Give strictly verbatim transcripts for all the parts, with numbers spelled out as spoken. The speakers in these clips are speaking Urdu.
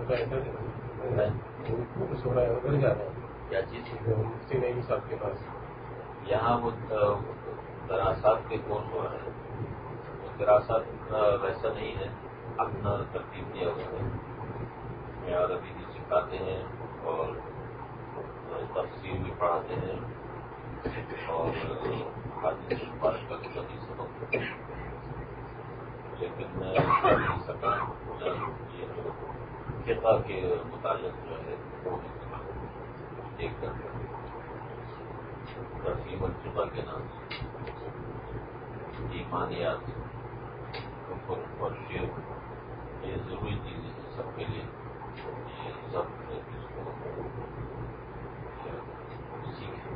ہوتا ہے کچھ ہو رہا ہے ادھر جا رہا ہے کیا چیز مفتی نعیم صاحب کے پاس یہاں وہ دراصات کے کورس ہو رہا ہے. وہ دراصات ویسا نہیں ہے, اپنا ترتیب دیا ہوا ہے. میں عربی بھی سکھاتے ہیں اور تفسیر بھی پڑھاتے ہیں اور حدیث مبارک کا بھی سبق. لیکن میں نہیں سکا یہ جو فقہ کے متعلق جو ہے وہ نہیں سکا دیکھ کر تفہیم الفقہ کے نام سے ایمانیات کفر اور شرک یہ ضروری چیزیں ہیں سب کے لیے. یہ سب اس کو سیکھیں.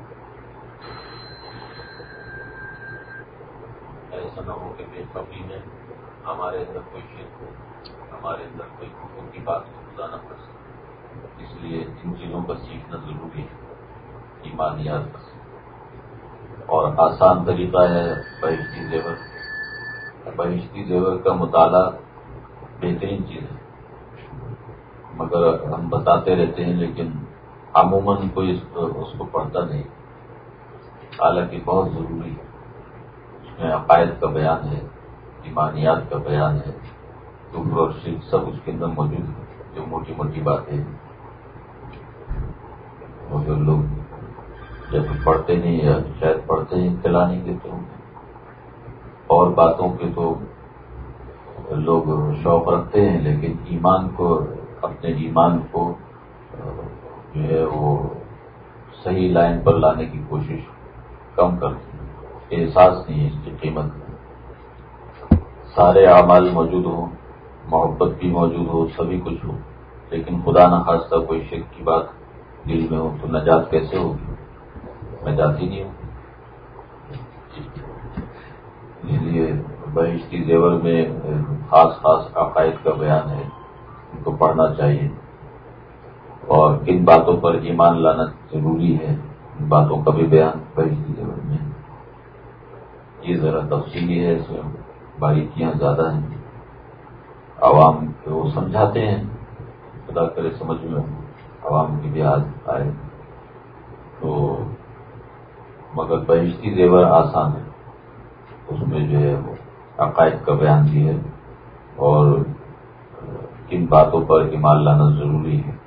ایسا نہ ہو کہ بے خبری میں ہمارے اندر کوئی شرک ہو, ہمارے اندر کوئی کفر کی بات کو بتانا پڑ سکے. اس لیے ان چیزوں کا سیکھنا ضروری ہے, ایمانیات کا. اور آسان طریقہ ہے بہشتی زیور. بہشتی زیور کا مطالعہ بہترین چیز ہے, مگر ہم بتاتے رہتے ہیں لیکن عموماً کوئی اس کو پڑھتا نہیں, حالانکہ بہت ضروری ہے. اس میں عقائد کا بیان ہے, ایمانیات کا بیان ہے, کفر اور شرک سب اس کے اندر موجود ہے. جو موٹی موٹی باتیں مگر لوگ جب پڑھتے نہیں یا شاید پڑھتے ہیں اطلاع نہیں دیتے ہوں. اور باتوں کے تو لوگ شوق رکھتے ہیں لیکن ایمان کو, اپنے ایمان کو جو ہے وہ صحیح لائن پر لانے کی کوشش کم کرتے ہیں. احساس نہیں ہے اس کی قیمت کا. سارے اعمال موجود ہوں, محبت بھی موجود ہو, سبھی کچھ ہو, لیکن خدا نہ خواستہ کوئی شرک کی بات دل میں ہو تو نجات کیسے ہوگی؟ نجات ہی نہیں ہو. اس لیے بہشتی زیور میں خاص خاص عقائد کا بیان ہے, ان کو پڑھنا چاہیے. اور کن باتوں پر ایمان لانا ضروری ہے, ان باتوں کا بھی بیان بہشتی زیور میں. یہ ذرا تفصیلی ہے, اس میں باریکیاں زیادہ ہیں. عوام کو وہ سمجھاتے ہیں, خدا کرے سمجھ میں عوام کی بھی عادت آئے تو. مگر بہشتی زیور آسان ہے, اس میں جو ہے وہ عقائد کا بیان بھی ہے اور کن باتوں پر ایمان لانا ضروری ہے.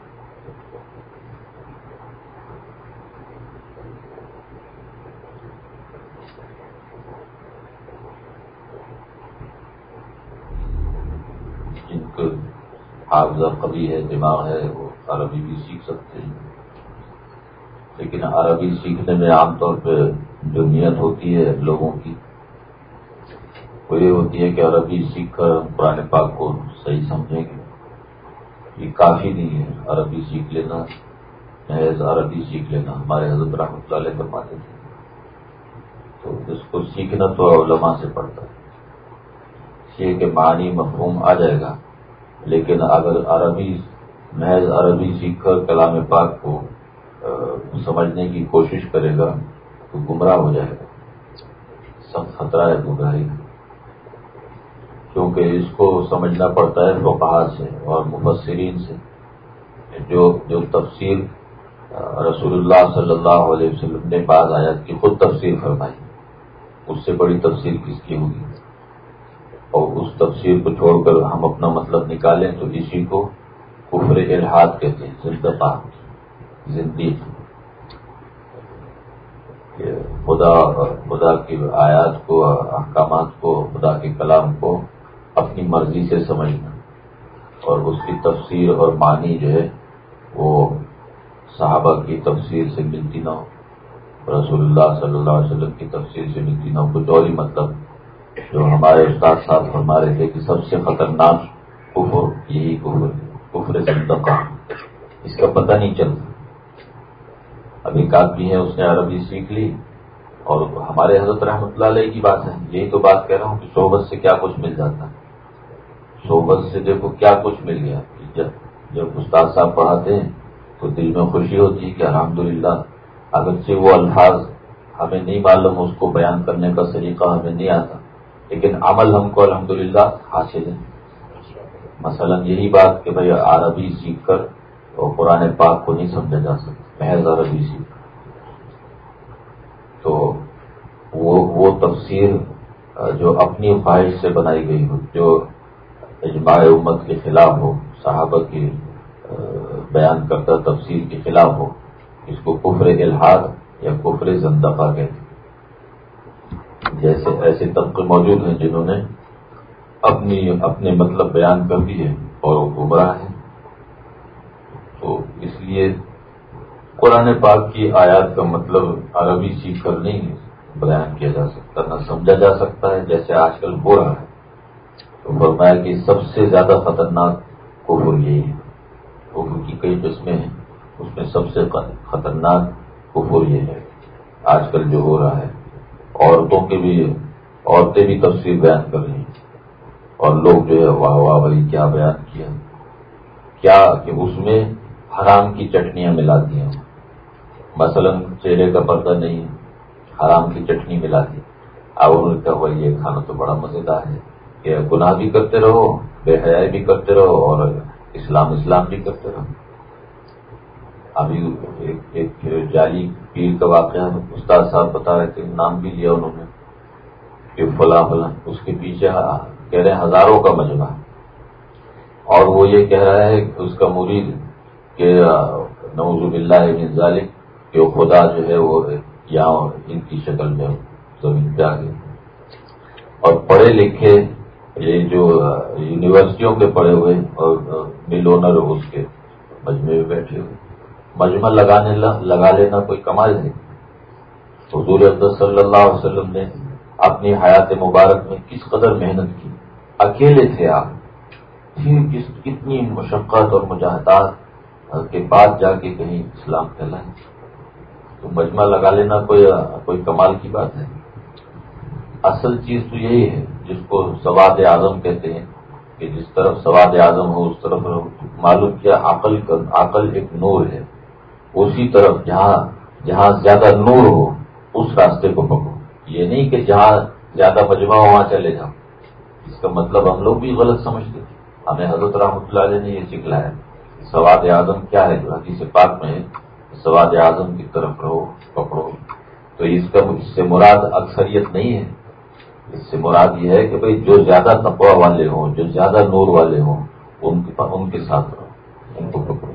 جن کو حافظہ قوی ہے, دماغ ہے, وہ عربی بھی سیکھ سکتے ہیں. لیکن عربی سیکھنے میں عام طور پہ جو نیت ہوتی ہے لوگوں کی وہ یہ ہوتی ہے کہ عربی سیکھ کر ہم قرآن پاک کو صحیح سمجھیں گے. یہ کافی نہیں ہے عربی سیکھ لینا, محض عربی سیکھ لینا. ہمارے حضرت رحمۃ اللہ علیہ فرماتے تھے تو اس کو سیکھنا تو علماء سے پڑتا ہے. یہ کہ معنی مفہوم آ جائے گا, لیکن اگر عربی محض عربی سیکھ کر کلام پاک کو سمجھنے کی کوشش کرے گا تو گمراہ ہو جائے گا. سخت خطرہ ہے گمراہی کا, کیونکہ اس کو سمجھنا پڑتا ہے فقہاء سے اور مفسرین سے. جو جو تفسیر رسول اللہ صلی اللہ علیہ وسلم نے بعض آیات کی خود تفسیر فرمائی, اس سے بڑی تفسیر کس کی ہوگی؟ اور اس تفسیر کو چھوڑ کر ہم اپنا مطلب نکالیں تو اسی کو کفر الحاد کہتے ہیں, زندقہ, زندیق. خدا خدا کی آیات کو, احکامات کو, خدا کے کلام کو اپنی مرضی سے سمجھنا اور اس کی تفسیر اور معنی جو ہے وہ صحابہ کی تفسیر سے ملتی نہ ہو, رسول اللہ صلی اللہ علیہ وسلم کی تفسیر سے ملتی نہ ہو. کچھ اور ہی مطلب جو ہمارے استاد صاحب فرما رہے تھے کہ سب سے خطرناک کفر یہی کفر کفر زندقہ, اس کا پتہ نہیں چلتا. اب ایک آدمی ہے, اس نے عربی سیکھ لی اور ہمارے حضرت رحمۃ اللہ علیہ کی بات ہے, یہی تو بات کہہ رہا ہوں کہ صحبت سے کیا کچھ مل جاتا ہے. صحبت سے دیکھو کیا کچھ مل گیا. جب جب استاد صاحب پڑھاتے ہیں تو دل میں خوشی ہوتی ہے کہ الحمدللہ اگرچہ وہ الفاظ ہمیں نہیں معلوم, اس کو بیان کرنے کا طریقہ ہمیں نہیں آتا, لیکن عمل ہم کو الحمدللہ حاصل ہے. مثلا یہی بات کہ بھئی عربی سیکھ کر اور قرآن پاک کو نہیں سمجھا جا سکتا، محض عربی سیکھ تو وہ وہ تفسیر جو اپنی خواہش سے بنائی گئی ہو، جو اجماع امت کے خلاف ہو، صحابہ کی بیان کرتا تفسیر کے خلاف ہو، اس کو کفر الحاد یا کفر زندقہ کہتے ہیں۔ جیسے ایسے طبقے موجود ہیں جنہوں نے اپنی اپنے مطلب بیان کر دیے اور وہ گمراہ ہیں۔ تو اس لیے قرآن پاک کی آیات کا مطلب عربی سیکھ کر نہیں بیان کیا جا سکتا، نہ سمجھا جا سکتا ہے جیسے آج کل ہو رہا ہے۔ تو فرمایا کہ سب سے زیادہ خطرناک کفر یہی ہے۔ کفر کی کئی قسمیں ہیں، اس میں سب سے خطرناک کفر یہ ہے آج کل جو ہو رہا ہے۔ عورتوں کے بھی عورتیں بھی تفسیر بیان کر رہی ہیں اور لوگ جو ہے واہ واہ بھائی کیا بیان کیا، کیا کہ اس میں حرام کی چٹنیاں ملاتی ہیں۔ مثلا چہرے کا پردہ نہیں، حرام کی چٹنی ملاتی، اب انہوں نے کہا بھائی یہ کھانا تو بڑا مزیدار ہے کہ گناہ بھی کرتے رہو، بے حیائی بھی کرتے رہو اور اسلام اسلام بھی کرتے رہو۔ ابھی ایک, ایک جعلی پیر کا واقعہ استاد صاحب بتا رہے تھے، نام بھی لیا انہوں نے کہ فلاں فلاں، اس کے پیچھے کہہ رہے ہیں ہزاروں کا مجمع، اور وہ یہ کہہ رہا ہے کہ اس کا مرید کہ نعوذ باللہ من ذالک کہ وہ خدا جو ہے وہ یہاں ان کی شکل میں زمین پہ آ گئی۔ اور پڑھے لکھے یہ جو یونیورسٹیوں کے پڑھے ہوئے اور مل اونر اس کے مجمع میں بیٹھے ہوئے، مجمع لگانے لگا لینا کوئی کمال ہے۔ حضور اقدس صلی اللہ علیہ وسلم نے اپنی حیات مبارک میں کس قدر محنت کی، اکیلے تھے آپ، پھر کتنی مشقت اور مجاہدات کے بعد جا کے کہیں اسلام پھیلائے۔ تو مجمع لگا لینا کوئی کوئی کمال کی بات ہے۔ اصل چیز تو یہی ہے جس کو سواد اعظم کہتے ہیں کہ جس طرف سواد اعظم ہو اس طرف معلوم کیا عقل عقل ایک نور ہے، اسی طرف جہاں جہاں زیادہ نور ہو اس راستے کو پکڑو۔ یہ نہیں کہ جہاں زیادہ مجمع ہو وہاں چلے جاؤ، اس کا مطلب ہم لوگ بھی غلط سمجھتے تھے۔ ہمیں حضرت رحمۃ اللہ علیہ نے یہ سکھلایا سواد اعظم کیا ہے، جو حدیث پاک میں سواد اعظم کی طرف رہو پکڑو۔ تو اس کا اس سے مراد اکثریت نہیں ہے، اس سے مراد یہ ہے کہ بھئی جو زیادہ تقوی والے ہوں، جو زیادہ نور والے ہوں ان کے ان کے ساتھ رہو، ان کو پکڑو۔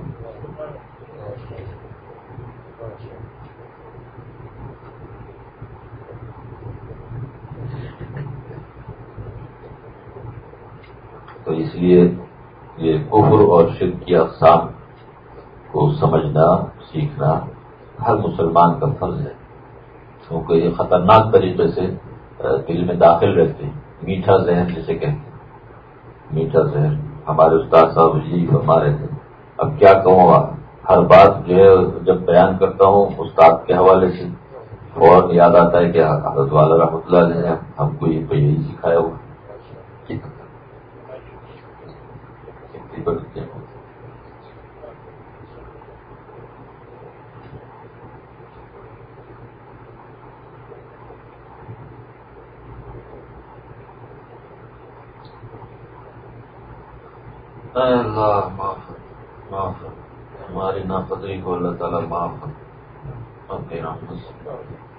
تو اس لیے یہ کفر اور شرک کی اقسام کو سمجھنا سیکھنا ہر مسلمان کا فرض ہے، کیونکہ یہ خطرناک طریقے سے دل میں داخل رہتے ہیں۔ میٹھا زہر جسے کہتے ہیں، میٹھا زہر ہمارے استاد صاحب یہی فرما رہے تھے۔ اب کیا کہوں، ہر بات جو ہے جب بیان کرتا ہوں استاد کے حوالے سے فوراً یاد آتا ہے کہ حضرت والا رحمۃ اللہ علیہ نے ہم کو یہ یہی سکھایا ہوا۔ اے اللہ معاف معاف ہماری ناقدری کو اللہ تعالیٰ معاف اپنے رحمت سے۔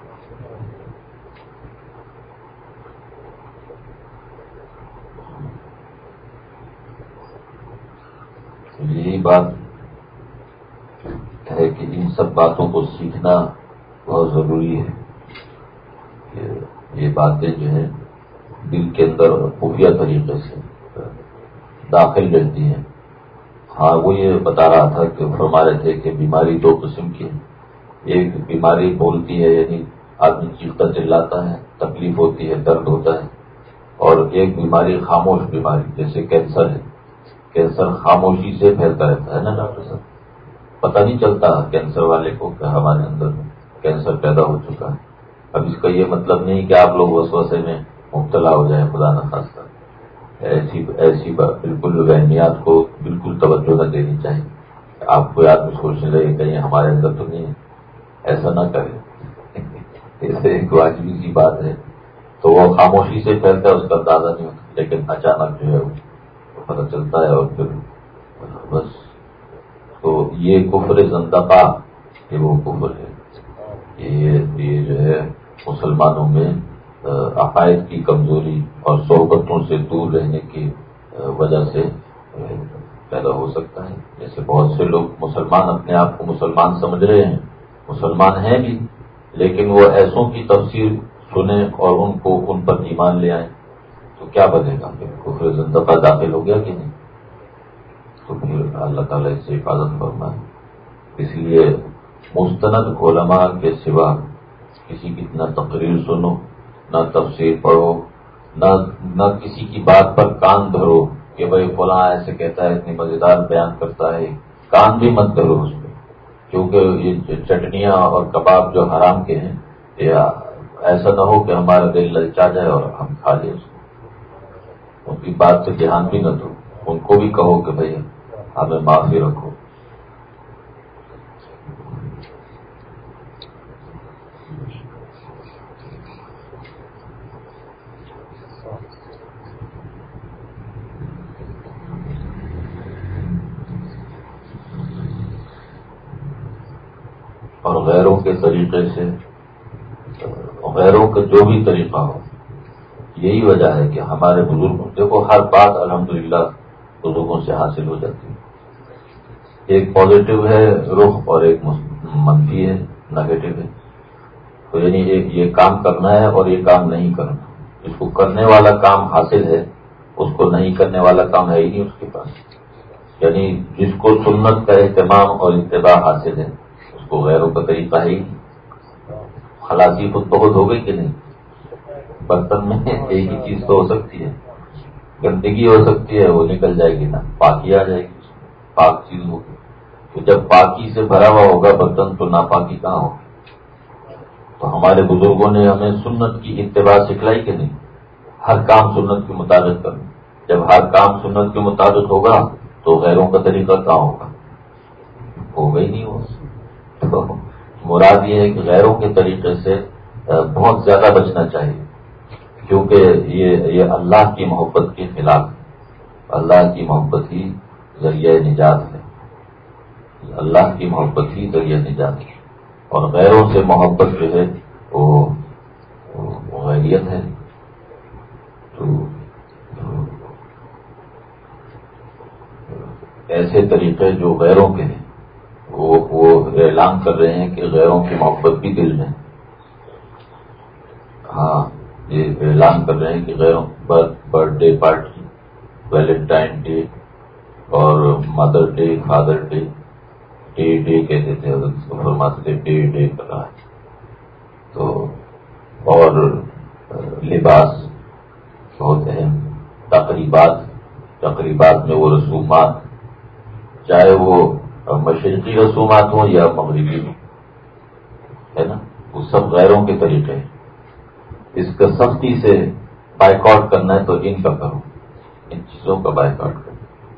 یہی بات ہے کہ ان سب باتوں کو سیکھنا بہت ضروری ہے کہ یہ باتیں جو ہیں دل کے اندر خفیہ طریقے سے داخل رہتی ہیں۔ ہاں وہ یہ بتا رہا تھا کہ فرما رہے تھے کہ بیماری دو قسم کی ہے، ایک بیماری بولتی ہے یعنی آدمی چیختا چلاتا ہے، تکلیف ہوتی ہے، درد ہوتا ہے، اور ایک بیماری خاموش بیماری جیسے کینسر ہے۔ کینسر خاموشی سے پھیلتا رہتا ہے نا ڈاکٹر صاحب، پتہ نہیں چلتا کینسر والے کو کہ ہمارے اندر کینسر پیدا ہو چکا ہے۔ اب اس کا یہ مطلب نہیں کہ آپ لوگ وسوسے میں مبتلا ہو جائیں، خدا نخواستہ۔ ایسی ایسی بالکل وہمیات کو بالکل توجہ نہ دینی چاہیے۔ آپ کو آدمی سوچنے لگے کہیں ہمارے اندر تو نہیں ہے، ایسا نہ کریں، ایسے ایک واجبی سی بات ہے۔ تو وہ خاموشی سے پھیلتا ہے، اس کا اندازہ نہیں ہوتا، لیکن اچانک جو ہے وہ پتہ چلتا ہے اور پھر بس. تو یہ کفر زندقہ یہ وہ کفر ہے. یہ یہ جو ہے مسلمانوں میں عقائد کی کمزوری اور صحبتوں سے دور رہنے کی وجہ سے پیدا ہو سکتا ہے. جیسے بہت سے لوگ مسلمان اپنے آپ کو مسلمان سمجھ رہے ہیں, مسلمان ہیں بھی, لیکن وہ ایسوں کی تفسیر سنیں اور ان کو ان پر ایمان لے آئیں تو کیا بنے گا؟ پھر کفر زندقہ داخل ہو گیا کہ نہیں؟ تو پھر اللہ تعالیٰ اس سے حفاظت فرمائے. اس لیے مستند علماء کے سوا کسی کی نہ تقریر سنو, نہ تفسیر پڑھو, نہ نہ کسی کی بات پر کان دھرو کہ بھائی فلاں ایسے کہتا ہے, اتنی مزیدار بیان کرتا ہے, کان بھی مت دھرو اس پہ, کیونکہ یہ چٹنیاں اور کباب جو حرام کے ہیں, یہ ایسا نہ ہو کہ ہمارا دل للچا جائے اور ہم کھا لیں اس کو. ان کی بات سے دھیان بھی نہ دو, ان کو بھی کہو کہ بھائی ہمیں معافی رکھو. اور غیروں کے طریقے سے, غیروں کا جو بھی طریقہ ہو, یہی وجہ ہے کہ ہمارے بزرگوں, دیکھو ہر بات الحمدللہ بزرگوں سے حاصل ہو جاتی ہے. ایک پازیٹو ہے رخ اور ایک منفی ہے, نیگیٹو ہے. تو یعنی ایک یہ کام کرنا ہے اور یہ کام نہیں کرنا. جس کو کرنے والا کام حاصل ہے اس کو نہیں کرنے والا کام ہے ہی نہیں اس کے پاس. یعنی جس کو سنت کا اہتمام اور اتباع حاصل ہے اس کو غیروں کا طریقہ ہی نہیں. خلاصی خود بخود ہو گئی کہ نہیں؟ برتن میں ایک ہی چیز تو ہو سکتی ہے, گندگی ہو سکتی ہے, وہ نکل جائے گی نا, پاکی آ جائے گی, پاک چیز ہوگی. تو جب پاکی سے بھرا ہوا ہوگا برتن تو ناپاکی کہاں ہوگی؟ تو ہمارے بزرگوں نے ہمیں سنت کی اتباع سکھلائی کہ نہیں؟ ہر کام سنت کے مطابق کرنا. جب ہر کام سنت کے مطابق ہوگا تو غیروں کا طریقہ کہاں ہوگا؟ ہوگا ہی نہیں. ہو تو مراد یہ ہے کہ غیروں کے طریقے سے بہت زیادہ بچنا چاہیے, کیونکہ یہ یہ اللہ کی محبت کے خلاف ہے. اللہ کی محبت ہی ذریعہ نجات ہے, اللہ کی محبت ہی ذریعہ نجات ہے. اور غیروں سے محبت جو ہے وہ غیریت ہے. تو ایسے طریقے جو غیروں کے ہیں وہ وہ اعلان کر رہے ہیں کہ غیروں کی محبت بھی دل میں. ہاں, یہ اعلان کر رہے ہیں کہ غیروں birthday party, Valentine day اور mother day, father day, day day کہتے تھے, فرماتے تھے ڈے ڈے کر رہا ہے. تو اور لباس بہت اہم, تقریبات تقریبات میں وہ رسومات, چاہے وہ مشرقی رسومات ہوں یا مغربی ہوں, ہے نا, وہ سب غیروں کے طریقے ہیں. اس کا سختی سے بائیکاٹ کرنا ہے تو ان کا کرو, ان چیزوں کا بائیکاٹ کرو.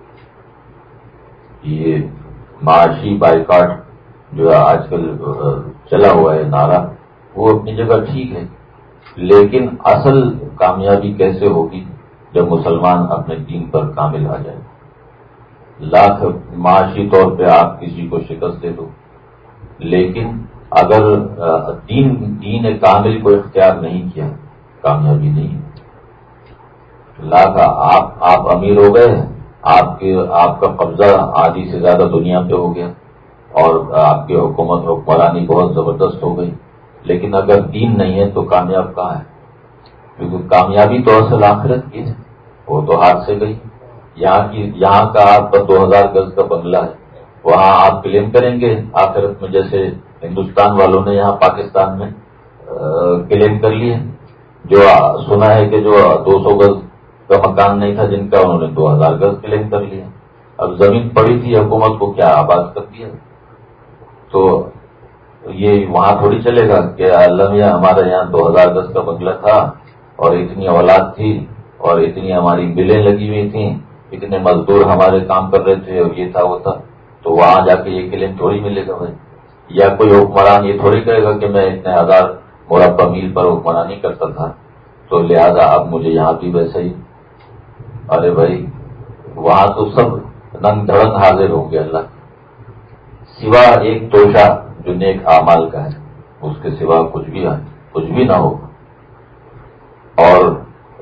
یہ معاشی بائیکاٹ جو آج کل چلا ہوا ہے نعرہ, وہ اپنی جگہ ٹھیک ہے, لیکن اصل کامیابی کیسے ہوگی جب مسلمان اپنے دین پر کامل آ جائے. لاکھ معاشی طور پہ آپ کسی کو شکست دے دو, لیکن اگر دین دین کامل کو اختیار نہیں کیا, کامیابی نہیں. لاکھ آپ آپ امیر ہو گئے, آپ کے آپ کا قبضہ آدھی سے زیادہ دنیا پہ ہو گیا اور آپ کی حکومت حکمرانی بہت زبردست ہو گئی, لیکن اگر دین نہیں ہے تو کامیاب کہاں ہے؟ کیونکہ کامیابی تو اصل آخرت کی ہے, وہ تو ہاتھ سے گئی. یہاں کی یہاں کا آپ کا دو ہزار گز کا بنگلہ ہے, وہاں آپ کلیم کریں گے آخرت میں, جیسے ہندوستان والوں نے یہاں پاکستان میں کلیم کر لیے. جو سنا ہے کہ جو دو سو گز کا مکان نہیں تھا جن کا, انہوں نے دو ہزار گز کلیم کر لیا. اب زمین پڑی تھی, حکومت کو کیا آباد کر دیا. تو یہ وہاں تھوڑی چلے گا کہ اللہ میاں ہمارے یہاں دو ہزار گز کا بنگلہ تھا اور اتنی اولاد تھی اور اتنی ہماری بلیں لگی ہوئی تھیں, اتنے مزدور ہمارے کام کر رہے تھے اور یہ تھا وہ تھا. تو وہاں جا کے یہ کلیم تھوڑی ملے گا بھائی. یا کوئی حکمران یہ تھوڑی کہے گا کہ میں اتنے ہزار مربع میل پر حکمرانی کرتا تھا تو لہذا اب مجھے یہاں بھی ویسے ہی. ارے بھائی وہاں تو سب ننگ دھڑن حاضر ہوں گے اللہ، سوا ایک توشہ جو نیک اعمال کا ہے، اس کے سوا کچھ بھی کچھ بھی نہ ہو. اور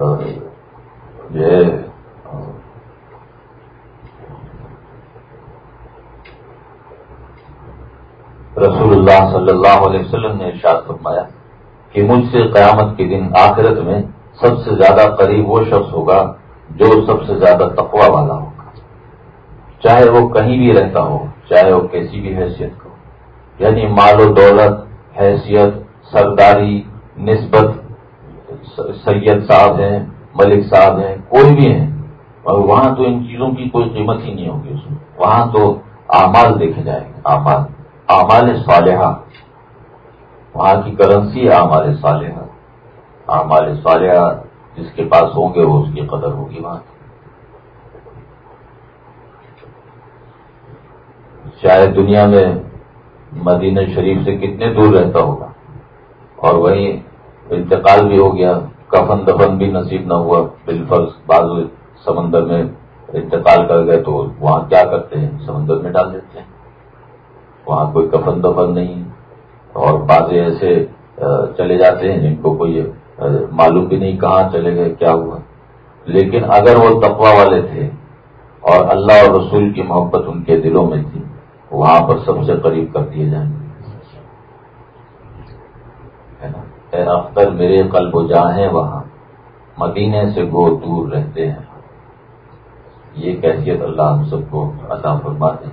یہ رسول اللہ صلی اللہ علیہ وسلم نے ارشاد فرمایا کہ مجھ سے قیامت کے دن آخرت میں سب سے زیادہ قریب وہ شخص ہوگا جو سب سے زیادہ تقوی والا ہوگا، چاہے وہ کہیں بھی رہتا ہو، چاہے وہ کیسی بھی حیثیت کا ہو. یعنی مال و دولت، حیثیت، سرداری، نسبت، سید صاحب ہیں، ملک صاحب ہیں، کوئی بھی ہیں، اور وہاں تو ان چیزوں کی کوئی قیمت ہی نہیں ہوگی اس میں. وہاں تو اعمال دیکھے جائیں گے، اعمال اعمال صالحہ، وہاں کی کرنسی اعمال صالحہ. اعمال صالحہ جس کے پاس ہوں گے وہ اس کی قدر ہوگی وہاں. شاید دنیا میں مدینہ شریف سے کتنے دور رہتا ہوگا، اور وہیں انتقال بھی ہو گیا، کفن دفن بھی نصیب نہ ہوا، بالفرض بعض سمندر میں انتقال کر گئے تو وہاں کیا کرتے ہیں، سمندر میں ڈال دیتے ہیں، وہاں کوئی کفن دفن نہیں. اور بعض ایسے چلے جاتے ہیں جن کو کوئی معلوم بھی نہیں کہاں چلے گئے، کیا ہوا. لیکن اگر وہ تقوی والے تھے اور اللہ اور رسول کی محبت ان کے دلوں میں تھی، وہاں پر سب سے قریب کر دیے جائیں گے. اے اختر میرے قلب و جاں ہیں وہاں، مدینے سے گو دور رہتے ہیں. یہ کیفیت اللہ ہم سب کو عطا فرما دے.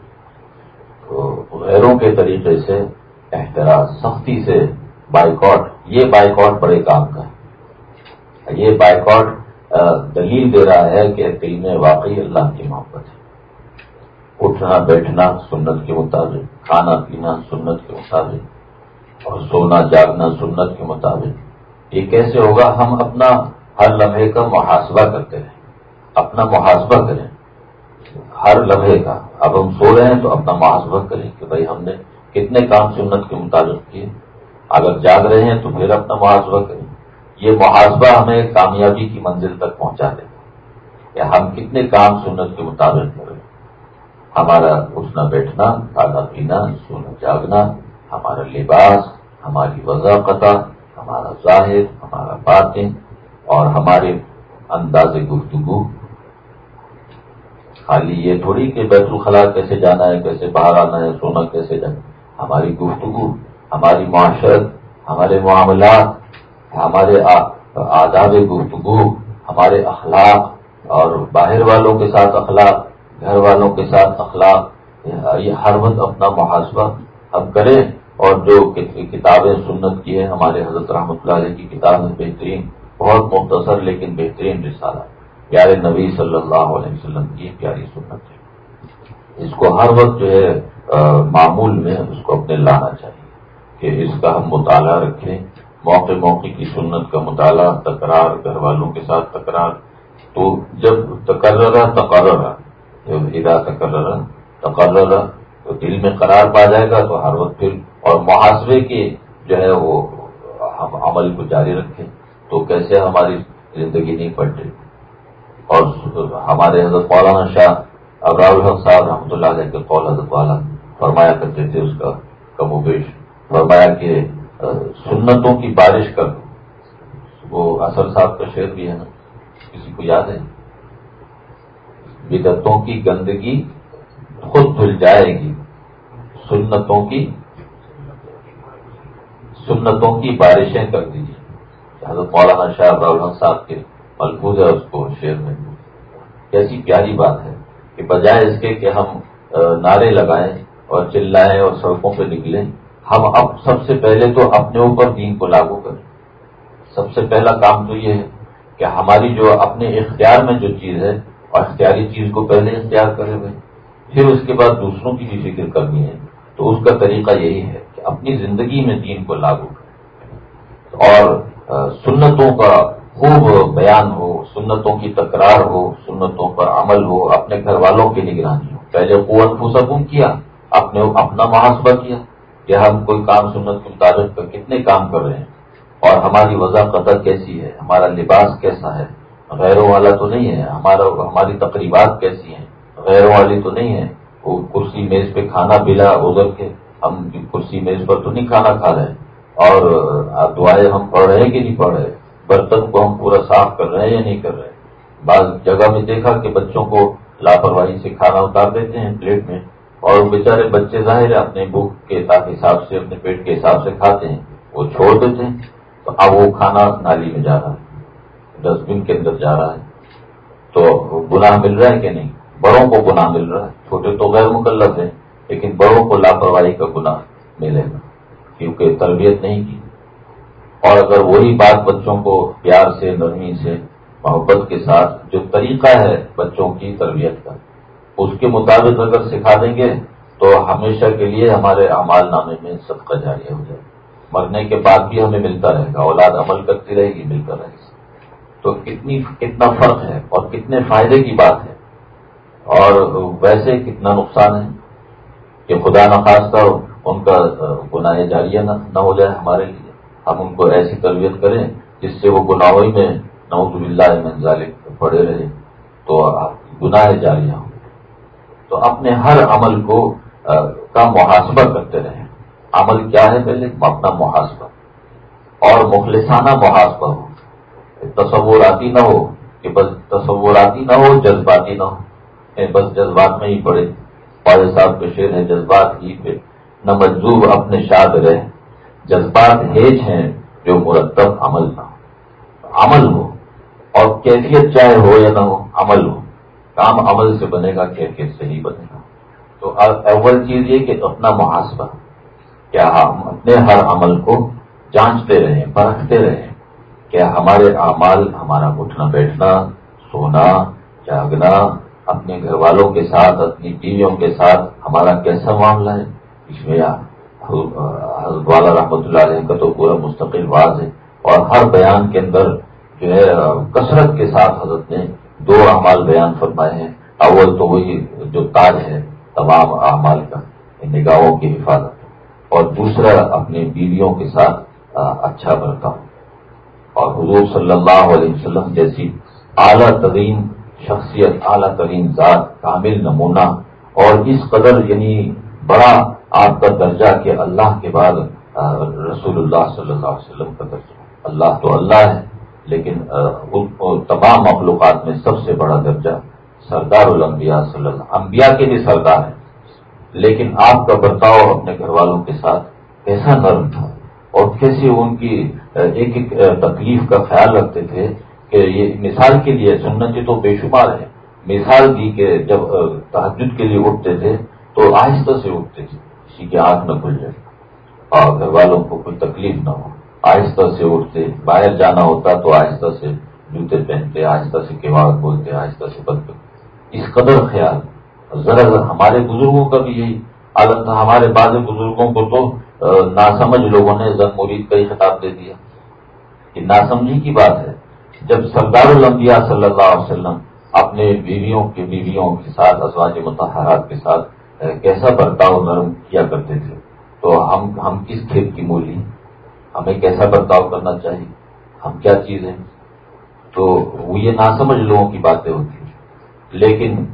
تو غیروں کے طریقے سے احتراز، سختی سے بائیکاٹ، یہ بائیکاٹ بڑے کام کا ہے. یہ بائیکاٹ دلیل دے رہا ہے کہ دل میں واقعی اللہ کی محبت ہے. اٹھنا بیٹھنا سنت کے مطابق، کھانا پینا سنت کے مطابق، اور سونا جاگنا سنت کے مطابق. یہ کیسے ہوگا؟ ہم اپنا ہر لمحے کا محاسبہ کرتے ہیں، اپنا محاسبہ کریں ہر لمحے کا. اب ہم سو رہے ہیں تو اپنا محاسبہ کریں کہ بھائی ہم نے کتنے کام سنت کے مطابق کیے. اگر جاگ رہے ہیں تو پھر اپنا محاسبہ کریں. یہ محاسبہ ہمیں کامیابی کی منزل تک پہنچا دے گا کہ ہم کتنے کام سنت کے مطابق کریں. ہمارا اٹھنا بیٹھنا، کھانا پینا، سونا جاگنا، ہمارا لباس، ہماری وضاقت، ہمارا ظاہر، ہمارا باطن، اور ہمارے انداز گفتگو. خالی یہ تھوڑی کہ بیت الخلاء کیسے جانا ہے، کیسے باہر آنا ہے، سونا کیسے جانا. ہماری گفتگو، ہماری معاشرت، ہمارے معاملات، ہمارے آداب گفتگو، ہمارے اخلاق، اور باہر والوں کے ساتھ اخلاق، گھر والوں کے ساتھ اخلاق، یہ ہر وقت اپنا محاسبہ ہم کریں. اور جو کتابیں سنت کی ہیں، ہمارے حضرت رحمۃ اللہ علیہ کی کتاب ہے بہترین، بہت مختصر لیکن بہترین رسالہ، پیارے نبی صلی اللہ علیہ وسلم کی پیاری سنت ہے. اس کو ہر وقت جو ہے معمول میں اس کو اپنے لانا چاہیے کہ اس کا ہم مطالعہ رکھیں. موقع موقع کی سنت کا مطالعہ، تکرار، گھر والوں کے ساتھ تکرار. تو جب تقررہ تقررہ اذا تقررہ تقررہ تو دل میں قرار پا جائے گا تو ہر وقت پھر، اور محاسبے کے جو ہے وہ ہم عمل کو جاری رکھیں تو کیسے ہماری زندگی نہیں پلٹے. اور ہمارے حضرت مولانا شاہ ابرار الحق صاحب رحمۃ اللہ علیہ کے قول حضرت والا فرمایا کرتے تھے، اس کا کم و بیش فرمایا کہ سنتوں کی بارش کر دو. وہ اثر صاحب کا شعر بھی ہے نا، کسی کو یاد ہے؟ بدعتوں کی گندگی خود دھل جائے گی، سنتوں کی سنتوں کی بارشیں کر دیجیے. حضرت مولانا شاہ ابرار الحق صاحب کے ملفوظ ہے اس کو شعر میں. کیسی پیاری بات ہے کہ بجائے اس کے کہ ہم نعرے لگائیں اور چلائیں اور سڑکوں پہ نکلیں، ہم اب سب سے پہلے تو اپنے اوپر دین کو لاگو کریں. سب سے پہلا کام تو یہ ہے کہ ہماری جو اپنے اختیار میں جو چیز ہے، اور اختیاری چیز کو پہلے اختیار کرے ہوئے، پھر اس کے بعد دوسروں کی بھی فکر کرنی ہے. تو اس کا طریقہ یہی ہے کہ اپنی زندگی میں دین کو لاگو کریں، اور سنتوں کا خوب بیان ہو، سنتوں کی تکرار ہو، سنتوں پر عمل ہو، اپنے گھر والوں کی نگرانی ہو. پہلے قوت انفسکم کیا، اپنے اپنا محاسبہ کیا کہ ہم کوئی کام سنت کے مطابق کتنے کام کر رہے ہیں، اور ہماری وضاقت کیسی ہے، ہمارا لباس کیسا ہے، غیروں والا تو نہیں ہے. ہمارا ہماری تقریبات کیسی ہیں؟ غیروں والی تو نہیں ہے. وہ کرسی میز پہ کھانا بلا ادھر کے ہم کرسی میز پر تو نہیں کھانا کھا رہے ہیں. اور دعائیں ہم پڑھ رہے ہیں کہ نہیں پڑھ رہے؟ برتن کو ہم پورا صاف کر رہے ہیں یا نہیں کر رہے؟ بعض جگہ میں دیکھا کہ بچوں کو لاپرواہی سے کھانا اتار دیتے ہیں پلیٹ میں، اور بیچارے بچے ظاہر ہے اپنے بھوک کے حساب سے اپنے پیٹ کے حساب سے کھاتے ہیں، وہ چھوڑ دیتے ہیں. تو اب وہ کھانا نالی میں جا رہا ہے، ڈسٹ بن کے اندر جا رہا ہے. تو گناہ مل رہا ہے کہ نہیں؟ بڑوں کو گناہ مل رہا ہے. چھوٹے تو غیر مکلف ہیں، لیکن بڑوں کو لاپرواہی کا گناہ ملے گا کیونکہ تربیت نہیں کی. اور اگر وہی بات بچوں کو پیار سے، نرمی سے، محبت کے ساتھ جو طریقہ ہے بچوں کی تربیت کا، اس کے مطابق اگر سکھا دیں گے تو ہمیشہ کے لیے ہمارے اعمال نامے میں صدقہ جاریہ ہو جائے. مرنے کے بعد بھی ہمیں ملتا رہے گا، اولاد عمل کرتی رہے گی، ملتا رہے گا. تو کتنی کتنا فرق ہے اور کتنے فائدے کی بات ہے، اور ویسے کتنا نقصان ہے کہ خدا نخواستہ ان کا گناہ جاریہ نہ ہو جائے ہمارے لیے. ہم ان کو ایسی تربیت کریں جس سے وہ گناہوں میں نعوذ باللہ من ذالک پڑے رہے، تو گناہ جاریہ ہو. تو اپنے ہر عمل کو کا محاسبہ کرتے رہیں. عمل کیا ہے پہلے اپنا محاسبہ، اور مخلصانہ محاسبہ ہو. تصوراتی نہ ہو کہ بس تصوراتی نہ ہو، جذباتی نہ ہو بس جذبات میں ہی پڑے. خواجہ صاحب کے شعر ہے، جذبات ہی پہ نہ مجذوب اپنے شاد رہے. جذبات ہیج ہیں جو مرتب عمل نہ ہو. عمل ہو اور کیفیت چاہے ہو یا نہ ہو، عمل ہو. کام عمل سے بنے گا، کیفیت سے نہیں بنے گا. تو اول چیز یہ کہ اپنا محاسبہ، کیا ہم اپنے ہر عمل کو جانچتے رہیں، پرکھتے رہیں. کیا ہمارے اعمال، ہمارا اٹھنا بیٹھنا، سونا جاگنا، اپنے گھر والوں کے ساتھ، اپنی بیویوں کے ساتھ ہمارا کیسا معاملہ ہے؟ اس میں حضرت والا رحمۃ اللہ علیہ کا تو پورا مستقل واز ہے، اور ہر بیان کے اندر جو ہے کثرت کے ساتھ حضرت نے دو اعمال بیان فرمائے ہیں. اول تو وہی جو تاج ہے تمام اعمال کا، نگاہوں کی حفاظت، اور دوسرا اپنی بیویوں کے ساتھ اچھا برتاؤ. اور حضور صلی اللہ علیہ وسلم جیسی اعلیٰ ترین شخصیت، اعلیٰ ترین ذات، کامل نمونہ، اور اس قدر یعنی بڑا آپ کا درجہ کہ اللہ کے بعد رسول اللہ صلی اللہ علیہ وسلم کا درجہ. اللہ تو اللہ ہے، لیکن تمام مخلوقات میں سب سے بڑا درجہ سردار الانبیاء صلی اللہ. انبیاء کے بھی سردار ہیں، لیکن آپ کا برتاؤ اپنے گھر والوں کے ساتھ کیسا نرم تھا، اور کیسے ان کی ایک ایک تکلیف کا خیال رکھتے تھے. کہ یہ مثال کے لیے سنتیں تو بے شمار ہے. مثال دی کہ جب تہجد کے لیے اٹھتے تھے تو آہستہ سے اٹھتے تھے، کسی کی آنکھ نہ کھل جائے اور گھر والوں کو کوئی تکلیف نہ ہو. آہستہ سے اٹھتے، باہر جانا ہوتا تو آہستہ سے جوتے پہنتے، آہستہ سے کیواڑ کھولتے، آہستہ سے بند کرتے. اس قدر خیال. ذرا ذرا ہمارے بزرگوں کا بھی یہی حالت تھا. ہمارے بعض بزرگوں کو تو ناسمجھ لوگوں نے زن مرید کا ہی خطاب دے دیا کہ ناسمجھی کی بات ہے. جب سردار الانبیاء صلی اللہ علیہ وسلم اپنے بیویوں کے بیویوں کے ساتھ، ازواج مطہرات کے ساتھ کیسا برتاؤ نرم کیا کرتے تھے، تو ہم ہم کس کھیت کی مولی، ہمیں کیسا برتاؤ کرنا چاہیے، ہم کیا چیز ہیں. تو وہ یہ ناسمجھ لوگوں کی باتیں ہوتی ہیں. لیکن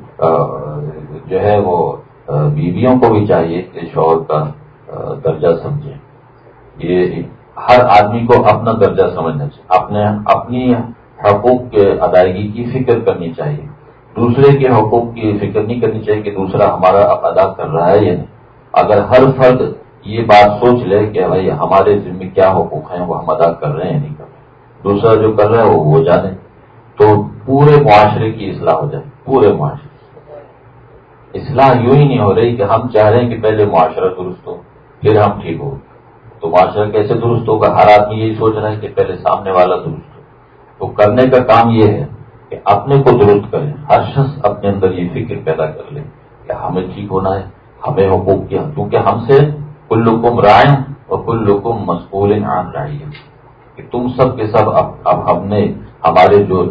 جو ہے وہ بیویوں کو بھی چاہیے کہ شوہر کا درجہ سمجھیں. یہ ہر آدمی کو اپنا درجہ سمجھنا چاہیے، اپنے اپنی حقوق کے ادائیگی کی فکر کرنی چاہیے. دوسرے کے حقوق کی فکر نہیں کرنی چاہیے کہ دوسرا ہمارا ادا کر رہا ہے یا نہیں. اگر ہر فرد یہ بات سوچ لے کہ بھائی ہمارے ذمہ کیا حقوق ہیں، وہ ہم ادا کر رہے ہیں نہیں کر رہے، دوسرا جو کر رہا ہے وہ وہ جانے، تو پورے معاشرے کی اصلاح ہو جائے. پورے معاشرے اصلاح یوں ہی نہیں ہو رہی کہ ہم چاہ رہے ہیں کہ پہلے معاشرہ درست ہو پھر ہم ٹھیک ہو. تو معاشرہ کیسے درست ہوگا؟ ہر آدمی یہی سوچ رہا ہے کہ پہلے سامنے والا درست ہو. تو کرنے کا کام یہ ہے کہ اپنے کو درست کریں. ہر شخص اپنے اندر یہ فکر پیدا کر لے کہ ہمیں ٹھیک ہونا ہے، ہمیں حقوق کیا، کیونکہ ہم سے کلکم رائن اور کلکم مسئول عن رعیت، کہ تم سب کے سب اب اب ہم نے ہمارے جو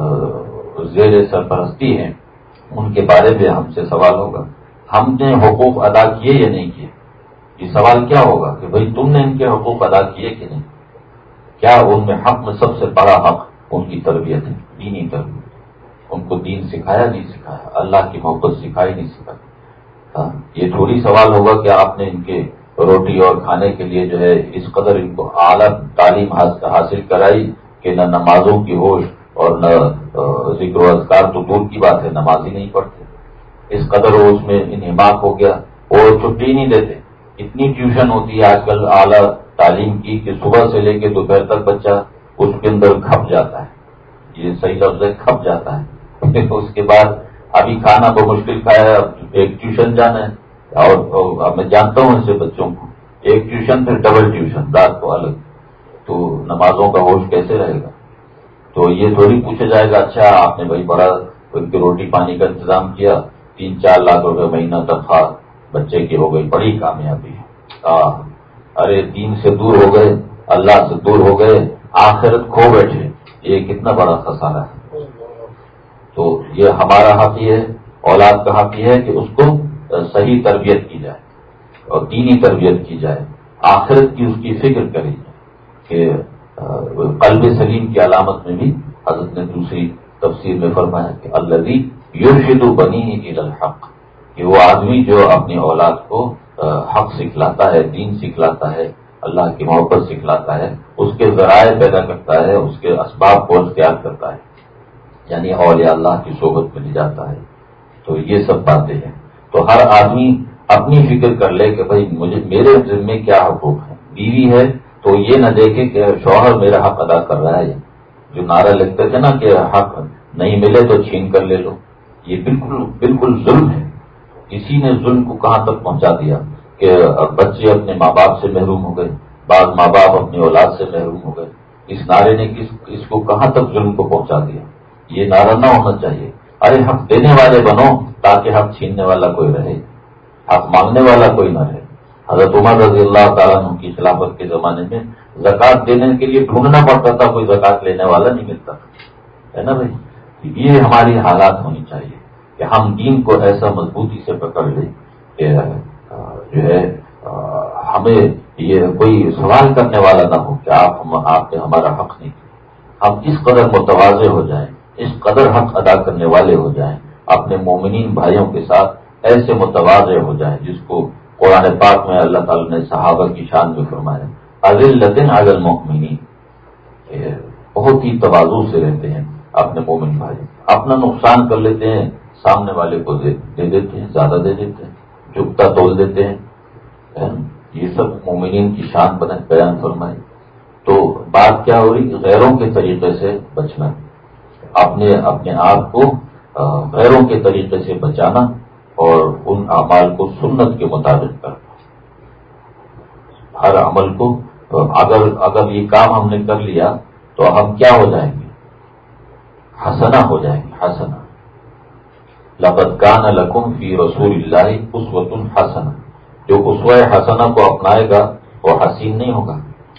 زیر سرپرستی ہیں ان کے بارے میں ہم سے سوال ہوگا. ہم نے حقوق ادا کیے یا نہیں کیے، یہ سوال کیا ہوگا کہ بھئی تم نے ان کے حقوق ادا کیے کہ نہیں. کیا ان میں حق میں سب سے بڑا حق ان کی تربیت ہے، دینی تربیت. ان کو دین سکھایا نہیں سکھایا، اللہ کی محبت سکھائی نہیں سکھائی. ہاں یہ تھوڑی سوال ہوگا کہ آپ نے ان کے روٹی اور کھانے کے لیے جو ہے اس قدر ان کو اعلیٰ تعلیم حاصل کرائی کہ نہ نمازوں کی ہوش اور نہ ذکر و اذکار تو دور کی بات ہے، نماز ہی نہیں پڑھتے. اس قدر وہ اس میں انہماک ہو گیا، وہ چھٹی نہیں دیتے. اتنی ٹیوشن ہوتی ہے آج کل اعلیٰ تعلیم کی کہ صبح سے لے کے دوپہر تک بچہ اس کے اندر کھپ جاتا ہے. یہ صحیح لفظ ہے، کھپ جاتا ہے. اس کے بعد ابھی کھانا بمشکل کھایا، ایک ٹیوشن جانا ہے. اور میں جانتا ہوں ایسے بچوں کو، ایک ٹیوشن پھر ڈبل ٹیوشن رات کو الگ، تو نمازوں کا ہوش کیسے رہے گا؟ تو یہ تھوڑی پوچھا جائے گا اچھا آپ نے بھائی بڑا ان کی روٹی پانی کا انتظام کیا، تین چار لاکھ روپے مہینہ تنخواہ بچے کی ہو گئی، بڑی کامیابی ہے. ارے دین سے دور ہو گئے، اللہ سے دور ہو گئے، آخرت کھو بیٹھے، یہ کتنا بڑا خسارہ ہے. تو یہ ہمارا حق یہ ہے، اولاد کا حق یہ ہے کہ اس کو صحیح تربیت کی جائے اور دینی تربیت کی جائے، آخرت کی اس کی فکر کری جائے. کہ قلب سلیم کی علامت میں بھی حضرت نے دوسری تفسیر میں فرمایا کہ الذی یرشد بنیہ الی الحق، کہ وہ آدمی جو اپنی اولاد کو حق سکھلاتا ہے، دین سکھلاتا ہے، اللہ کی محبت سکھلاتا ہے، اس کے ذرائع پیدا کرتا ہے، اس کے اسباب کو اختیار کرتا ہے، یعنی اولیاء اللہ کی صحبت میں لے جاتا ہے. تو یہ سب باتیں ہیں. تو ہر آدمی اپنی فکر کر لے کہ بھائی مجھے میرے ذمے کیا حقوق ہے. بیوی ہے تو یہ نہ دیکھے کہ شوہر میرا حق ادا کر رہا ہے. جو نعرہ لگتے تھے نا کہ حق نہیں ملے تو چھین کر لے لو، یہ بالکل بالکل ظلم ہے. کسی نے ظلم کو کہاں تک پہنچا دیا کہ بچے اپنے ماں باپ سے محروم ہو گئے، بعض ماں باپ اپنی اولاد سے محروم ہو گئے. اس نعرے نے کس اس کو کہاں تک ظلم کو پہنچا دیا. یہ نعرہ نہ ہونا چاہیے. ارے حق دینے والے بنو تاکہ حق چھیننے والا کوئی رہے، حق مانگنے والا کوئی نہ رہے. حضرت عمر رضی اللہ تعالیٰ عنہ کی خلافت کے زمانے میں زکوٰۃ دینے کے لیے ڈھونڈنا پڑتا تھا، کوئی زکوٰۃ لینے والا نہیں ملتا ہے نا بھائی. یہ ہماری حالات ہونی چاہیے کہ ہم دین کو ایسا مضبوطی سے پکڑ لیں کہ جو ہے ہمیں یہ کوئی سوال کرنے والا نہ ہو کہ آپ آپ نے ہمارا حق نہیں. ہم اس قدر متواضع ہو جائیں، اس قدر حق ادا کرنے والے ہو جائیں، اپنے مومنین بھائیوں کے ساتھ ایسے متواضع ہو جائیں جس کو قرآن پاک میں اللہ تعالی نے صحابہ کی شان میں فرمایا اذلۃ علی المؤمنین. بہت ہی تواضع سے رہتے ہیں اپنے مومن بھائی، اپنا نقصان کر لیتے ہیں، سامنے والے کو دے, دے دیتے ہیں، زیادہ دے دیتے ہیں، جھکتا تول دیتے ہیں. یہ سب مومنین کی شان بنے بیان فرمائی. تو بات کیا ہو رہی؟ غیروں کے طریقے سے بچنا، اپنے اپنے آپ کو غیروں کے طریقے سے بچانا اور ان اعمال کو سنت کے مطابق کرنا. ہر عمل کو اگر اگر یہ کام ہم نے کر لیا تو ہم کیا ہو جائیں گے؟ حسنہ ہو جائیں گے. حسنہ لقد کان لکم فی رسول اللہ اسوۃ حسنہ. جو اسوہ حسنہ کو اپنائے گا وہ حسین نہیں ہوگا.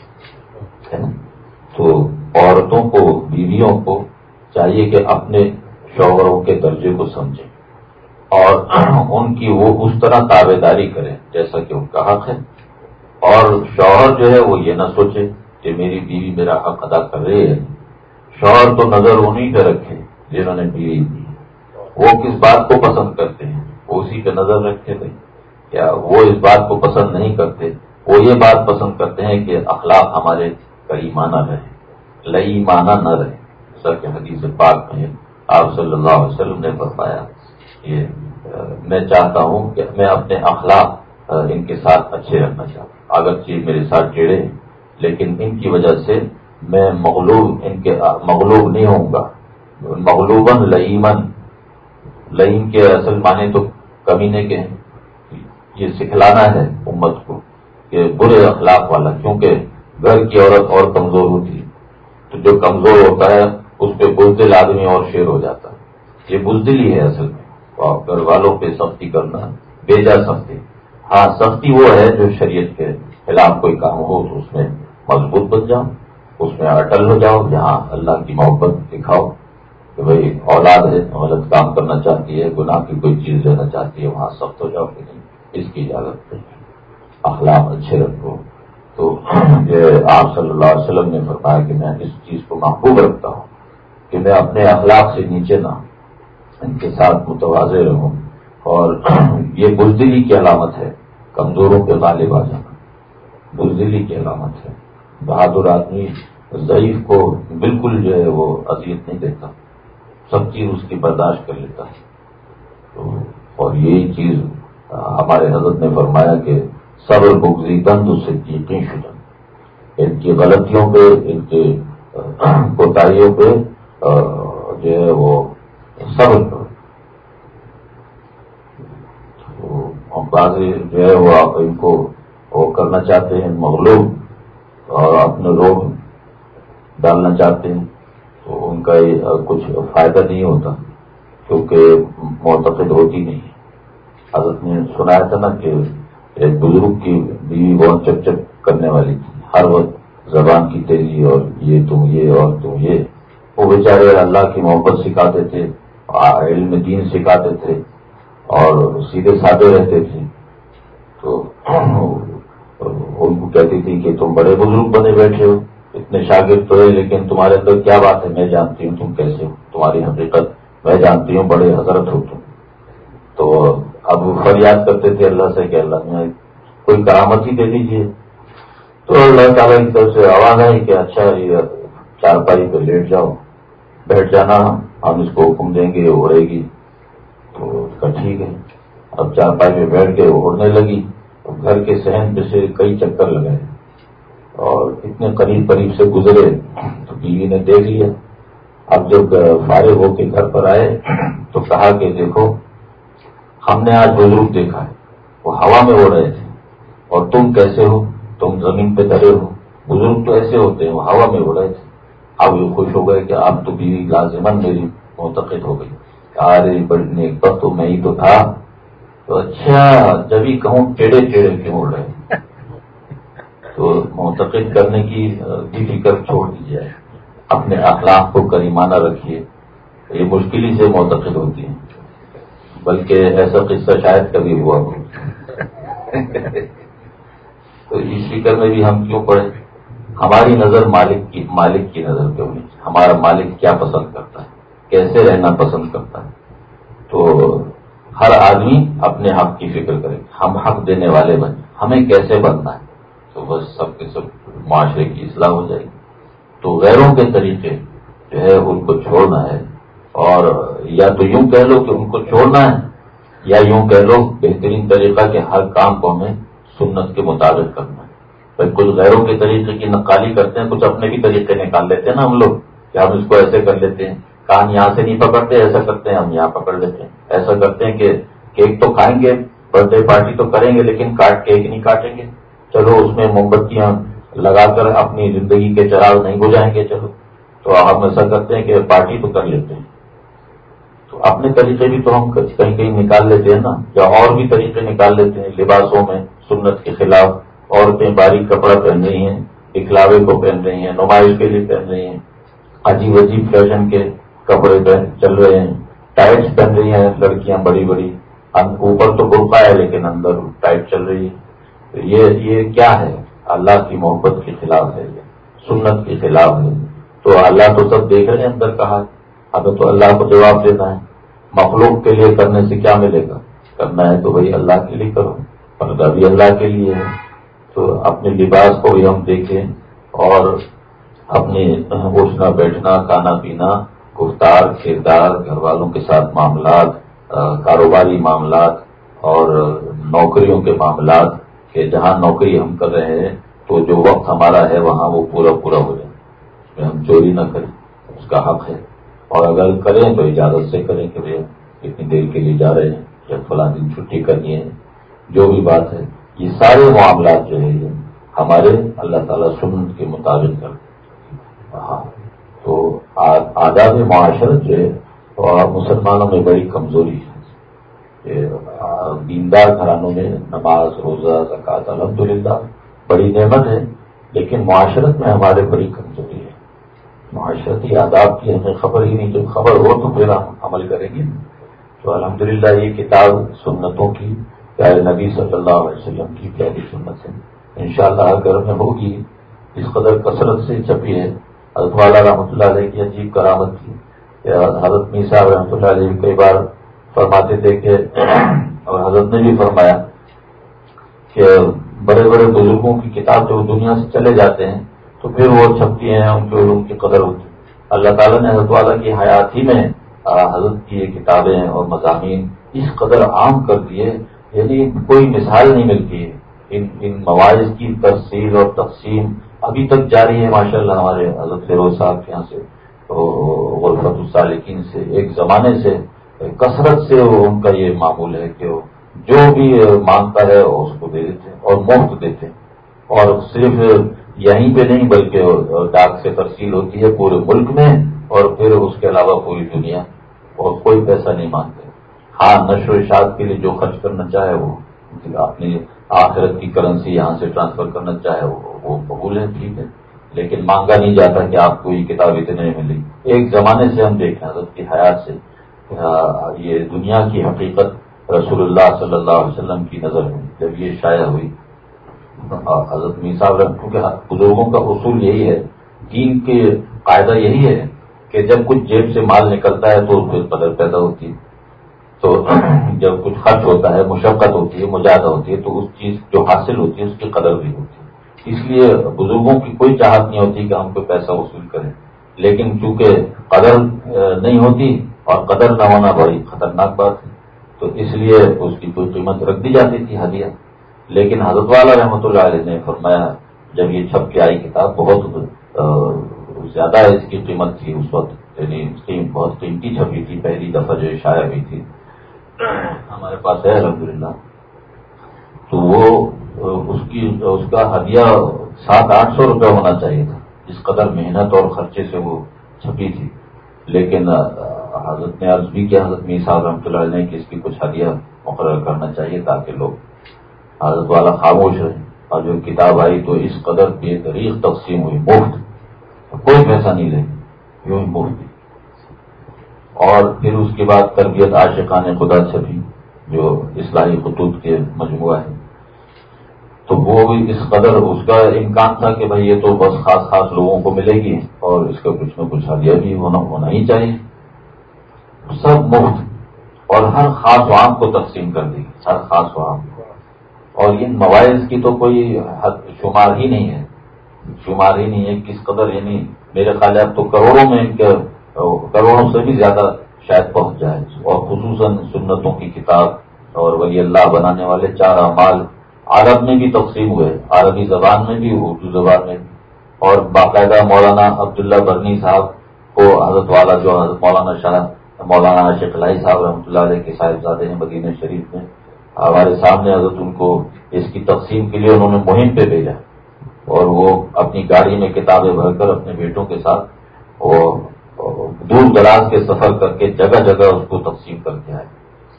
تو عورتوں کو، بیویوں کو چاہیے کہ اپنے شوہروں کے درجے کو سمجھیں اور ان کی وہ اس طرح تابع داری کریں جیسا کہ ان کا حق ہے. اور شوہر جو ہے وہ یہ نہ سوچے کہ میری بیوی میرا حق ادا کر رہی ہے. شوہر تو نظر انہیں پہ رکھے جنہوں نے بیوی دی، وہ کس بات کو پسند کرتے ہیں وہ اسی پہ نظر رکھے تھے. کیا وہ اس بات کو پسند نہیں کرتے؟ وہ یہ بات پسند کرتے ہیں کہ اخلاق ہمارے کریمانہ رہے، لئیمانہ نہ رہے. سر کے حدیث پاک میں آپ صلی اللہ علیہ وسلم نے فرمایا یہ میں چاہتا ہوں کہ میں اپنے اخلاق ان کے ساتھ اچھے رکھنا چاہتا ہوں. اگرچہ میرے ساتھ ٹیڑھے لیکن ان کی وجہ سے میں مغلوب ان کے مغلوب نہیں ہوں گا. مغلوباً لئیمن، لئیم کے اصل معنی تو کمینے کے ہیں. یہ سکھلانا ہے امت کو کہ برے اخلاق والا، کیونکہ گھر کی عورت اور کمزور ہوتی ہے تو جو کمزور ہوتا ہے اس پہ بزدل آدمی اور شیر ہو جاتا ہے. یہ بزدلی ہے اصل میں. اور گھر والوں پہ سختی کرنا بیجا سختی. ہاں سختی وہ ہے جو شریعت کے خلاف کوئی کام ہو تو اس میں مضبوط بن جاؤ، اس میں اٹل ہو جاؤ. جہاں اللہ کی محبت دکھاؤ کہ بھائی اولاد ہے، غلط کام کرنا چاہتی ہے، گناہ کی کوئی چیز لینا چاہتی ہے، وہاں سخت ہو جاؤ کہ نہیں اس کی اجازت نہیں. اخلاق اچھے رکھو. تو یہ آپ صلی اللہ علیہ وسلم نے فرمایا کہ میں اس چیز کو محبوب رکھتا ہوں کہ میں اپنے اخلاق سے نیچے نہ ان کے ساتھ متوازے رہوں، اور یہ بزدلی کی علامت ہے، کمزوروں پہ غالب آ جانا بزدلی کی علامت ہے۔ بہادر آدمی ضعیف کو بالکل جو ہے وہ اذیت نہیں دیتا، سب چیز اس کی برداشت کر لیتا ہے۔ تو اور یہی چیز ہمارے حضرت نے فرمایا کہ صبر بغضی بند اس سے یقین شدن، ان کی غلطیوں پہ، ان کے کوتاہیوں پہ جو ہے وہ صبر کرو۔ بعض جو ہے وہ آپ ان کو وہ کرنا چاہتے ہیں مغلوب اور اپنے روگ ڈالنا چاہتے ہیں، تو ان کا کچھ فائدہ نہیں ہوتا، کیونکہ معتقد ہوتی نہیں ہے۔ حضرت نے سنایا تھا نا کہ ایک بزرگ کی بیوی بہت چپ چپ کرنے والی تھی، ہر وقت زبان کی تیزی اور یہ تم یہ اور تم یہ۔ وہ بیچارے اللہ کی محبت سکھاتے تھے، علم دین سکھاتے تھے اور سیدھے سادے رہتے تھے، تو ان کو کہتی تھی کہ تم بڑے بزرگ بنے بیٹھے ہو، اتنے شاگرد تو ہے، لیکن تمہارے اندر کیا بات ہے میں جانتی ہوں تم کیسے ہو، تمہاری حقیقت میں جانتی ہوں، بڑے حضرت ہو تم۔ تو اب فریاد کرتے تھے اللہ سے کہ اللہ میں کوئی کرامت ہی دے دیجیے، تو اللہ تعالیٰ کی طرف سے آواز آئی کہ اچھا یہ چارپائی پہ لیٹ جاؤ، بیٹھ جانا، ہم اس کو حکم دیں گے اڑے گی۔ تو اس کا ٹھیک ہے، اب چارپائی پہ بیٹھ کے اڑنے لگی، گھر کے صحن پہ سے کئی چکر لگائے اور اتنے قریب قریب سے گزرے تو بیوی نے دیکھ لیا۔ اب جب فارغ ہو کے گھر پر آئے تو کہا کہ دیکھو ہم نے آج بزرگ دیکھا ہے، وہ ہوا میں اڑ رہے تھے اور تم کیسے ہو، تم زمین پہ دھرے ہو، بزرگ تو ایسے ہوتے ہیں، وہ ہوا میں اڑ رہے تھے۔ اب یہ خوش ہو گئے کہ اب تو بیوی لازماً میری معتقد ہو گئی، ارے بڑی نیک بخت تو میں ہی تو تھا۔ تو اچھا جب ہی کہوں ٹیڑے ٹیڑے کیوں اڑ رہے، تو معتقد کرنے کی بھی فکر چھوڑ دیجیے، اپنے اخلاق کو کریمانہ رکھیے، یہ مشکل ہی سے معتقد ہوتی ہے، بلکہ ایسا قصہ شاید کبھی ہوا ہو۔ تو اس فکر میں بھی ہم کیوں پڑے؟ ہماری نظر مالک کی مالک کی نظر پہ ہونی چاہیے، ہمارا مالک کیا پسند کرتا ہے، کیسے رہنا پسند کرتا ہے۔ تو ہر آدمی اپنے حق کی فکر کرے، ہم حق دینے والے بنے، ہمیں کیسے بننا ہے، تو بس سب کے سب معاشرے کی اصلاح ہو جائے گی۔ تو غیروں کے طریقے جو ہے ان کو چھوڑنا ہے، اور یا تو یوں کہہ لو کہ ان کو چھوڑنا ہے، یا یوں کہہ لو بہترین طریقہ کہ ہر کام کو ہمیں سنت کے مطابق کرنا ہے۔ بھائی کچھ غیروں کے طریقے کی نقالی کرتے ہیں، کچھ اپنے بھی طریقے نکال لیتے ہیں نا ہم لوگ، کہ ہم اس کو ایسے کر لیتے ہیں، کان یہاں سے نہیں پکڑتے، ایسا کرتے ہیں ہم یہاں پکڑ لیتے ہیں، ایسا کرتے ہیں کہ کیک تو کھائیں گے، برتھ ڈے پارٹی تو کریں گے، لیکن کاٹ کیک نہیں کاٹیں گے، چلو اس میں موم بتیاں لگا کر اپنی زندگی کے چراغ نہیں بجھائیں گے، چلو تو ہم ایسا کرتے ہیں کہ پارٹی تو کر لیتے ہیں۔ تو اپنے طریقے بھی تو ہم کہیں کہیں نکال لیتے ہیں نا، یا اور بھی طریقے نکال لیتے ہیں لباسوں میں سنت کے خلاف، عورتیں باریک کپڑا پہن رہی ہیں، دکھلاوے کو پہن رہی ہیں، نمائش کے لیے پہن رہی ہیں، عجیب عجیب فیشن کے کپڑے پہن چل رہے ہیں، ٹائٹس پہن رہی ہیں لڑکیاں بڑی بڑی، اوپر تو برقع ہے لیکن اندر ٹائٹ چل رہی ہے۔ تو یہ یہ کیا ہے؟ اللہ کی محبت کے خلاف ہے، سنت کے خلاف ہے۔ تو اللہ تو سب دیکھ رہے ہیں اندر کہا، اب تو اللہ کو جواب دینا ہے۔ مخلوق کے لیے کرنے سے کیا ملے گا؟ کرنا ہے تو بھائی اللہ کے لیے کرو، پردہ بھی اللہ کے لیے ہے۔ تو اپنے لباس کو بھی ہم دیکھیں، اور اپنے اٹھنا بیٹھنا، کھانا پینا، گفتار کردار، گھر والوں کے ساتھ معاملات، کاروباری معاملات اور نوکریوں کے معاملات، کہ جہاں نوکری ہم کر رہے ہیں تو جو وقت ہمارا ہے وہاں وہ پورا پورا ہو جائے، اس میں ہم چوری نہ کریں، اس کا حق ہے، اور اگر کریں تو اجازت سے کریں کہ بھائی اتنی دیر کے لیے جا رہے ہیں یا فلاں دن چھٹی کرنی ہے، جو بھی بات ہے۔ یہ سارے معاملات جو ہے یہ ہمارے اللہ تعالیٰ سنت کے مطابق کرتے ہیں۔ ہاں تو آداب معاشرت جو ہے اور مسلمانوں میں بڑی کمزوری ہے۔ دیندار گھرانوں میں نماز، روزہ، زکوٰۃ الحمدللہ بڑی نعمت ہے، لیکن معاشرت میں ہمارے بڑی کمزوری ہے۔ معاشرتی آداب کی ہمیں خبر ہی نہیں، جب خبر ہو تو پھر ہم عمل کریں گے۔ تو الحمدللہ یہ کتاب سنتوں کی، پیارے نبی صلی اللہ علیہ وسلم کی پیاری سنت ہے، انشاءاللہ ہر گھر میں ہوگی۔ اس قدر کثرت سے چھپی ہے، حضرت والا رحمۃ اللہ علیہ کی عجیب کرامت تھی حضرت میر صاحب رحمۃ اللہ علیہ کئی بار فرماتے تھے کہ اور حضرت نے بھی فرمایا کہ بڑے بڑے بزرگوں کی کتاب جو دنیا سے چلے جاتے ہیں تو پھر وہ چھپتی ہیں، ان کے علوم کی قدر ہوتی ہے۔ اللہ تعالیٰ نے حضرت والا کی حیات ہی میں حضرت کی یہ کتابیں اور مضامین اس قدر عام کر دیے، یعنی کوئی مثال نہیں ملتی ہے۔ ان ان مواعظ کی تفصیل اور تقسیم ابھی تک جاری ہے ماشاء اللہ ہمارے حضرت فیروز صاحب کے یہاں سے، غرفت السالکین سے ایک زمانے سے کثرت سے ان کا یہ معمول ہے کہ وہ جو بھی مانگتا ہے اس کو دے دیتے ہیں اور مفت دیتے ہیں، اور صرف یہیں پہ نہیں بلکہ ڈاک سے ترسیل ہوتی ہے پورے ملک میں، اور پھر اس کے علاوہ پوری دنیا، اور کوئی پیسہ نہیں مانگتے۔ ہاں نشر و اشاعت کے لیے جو خرچ کرنا چاہے وہ اپنی آخرت کی کرنسی یہاں سے ٹرانسفر کرنا چاہے وہ قبول ہے، ٹھیک ہے، لیکن مانگا نہیں جاتا کہ آپ کو یہ کتاب اتنے ملی۔ ایک زمانے سے ہم دیکھیں حضرت کی حیات سے یہ دنیا کی حقیقت رسول اللہ صلی اللہ علیہ وسلم کی نظر میں جب یہ شائع ہوئی، حضرت میر صاحب کیونکہ بزرگوں کا اصول یہی ہے، دین کے قاعدہ یہی ہے کہ جب کچھ جیب سے مال نکلتا ہے تو اس پہ قدر پیدا ہوتی ہے، تو جب کچھ خرچ ہوتا ہے، مشقت ہوتی ہے، مجاہدہ ہوتی ہے، تو اس چیز جو حاصل ہوتی ہے اس کی قدر بھی ہوتی ہے۔ اس لیے بزرگوں کی کوئی چاہت نہیں ہوتی کہ ہم کوئی پیسہ وصول کریں، لیکن چونکہ قدر نہیں ہوتی اور قدر نہ ہونا بڑی خطرناک بات ہے، تو اس لیے اس کی کوئی قیمت رکھ دی جاتی تھی ہدیہ۔ لیکن حضرت والا رحمۃ اللہ علیہ نے فرمایا جب یہ چھپ کے آئی کتاب بہت زیادہ اس کی قیمت تھی اس وقت، یعنی بہت قیمتی چھپی تھی، پہلی دفعہ جو شائع ہوئی تھی ہمارے پاس ہے الحمدللہ، تو وہ اس کی اس کا ہدیہ سات آٹھ سو روپے ہونا چاہیے تھا، جس قدر محنت اور خرچے سے وہ چھپی تھی۔ لیکن حضرت نے عرض بھی کیا حضرت میر صاحب رحمۃ اللہ علیہ نے کہ اس کی کچھ ہدیہ مقرر کرنا چاہیے تاکہ لوگ، حضرت والا خاموش رہے، اور جو کتاب آئی تو اس قدر بے دریغ تقسیم ہوئی، مفت، کوئی پیسہ نہیں لے، یوں ہی مفت۔ اور پھر اس کے بعد تربیت عاشقان خدا چھپی جو اصلاحی خطوط کے مجموعہ ہے، تو وہ بھی اس قدر اس کا امکان تھا کہ بھئی یہ تو بس خاص خاص لوگوں کو ملے گی اور اس کا کچھ نہ کچھ ہدیہ بھی ہونا ہونا ہی چاہیے، سب مفت، اور ہر خاص و عام کو تقسیم کر دی، ہر خاص و عام کو۔ اور ان مواعظ کی تو کوئی حد شمار ہی نہیں ہے، شمار ہی نہیں ہے کس قدر، یعنی میرے خیال اب تو کروڑوں میں ان کے کروڑوں سے بھی زیادہ شاید پہنچ جائے، اور خصوصاً سنتوں کی کتاب اور ولی اللہ بنانے والے چار اعمال عرب میں بھی تقسیم ہوئے، عربی زبان میں بھی، اردو زبان میں بھی، اور باقاعدہ مولانا عبداللہ برنی صاحب کو حضرت والا جو حضرت مولانا شاہ مولانا عاشق الہی صاحب رحمۃ اللہ علیہ کے صاحبزادے ہیں مدینہ شریف میں، ہمارے سامنے حضرت ان کو اس کی تقسیم کے لیے انہوں نے مہم پہ بھیجا، اور وہ اپنی گاڑی میں کتابیں بھر کر اپنے بیٹوں کے ساتھ وہ دور دراز کے سفر کر کے جگہ جگہ اس کو تقسیم کر کے آئے،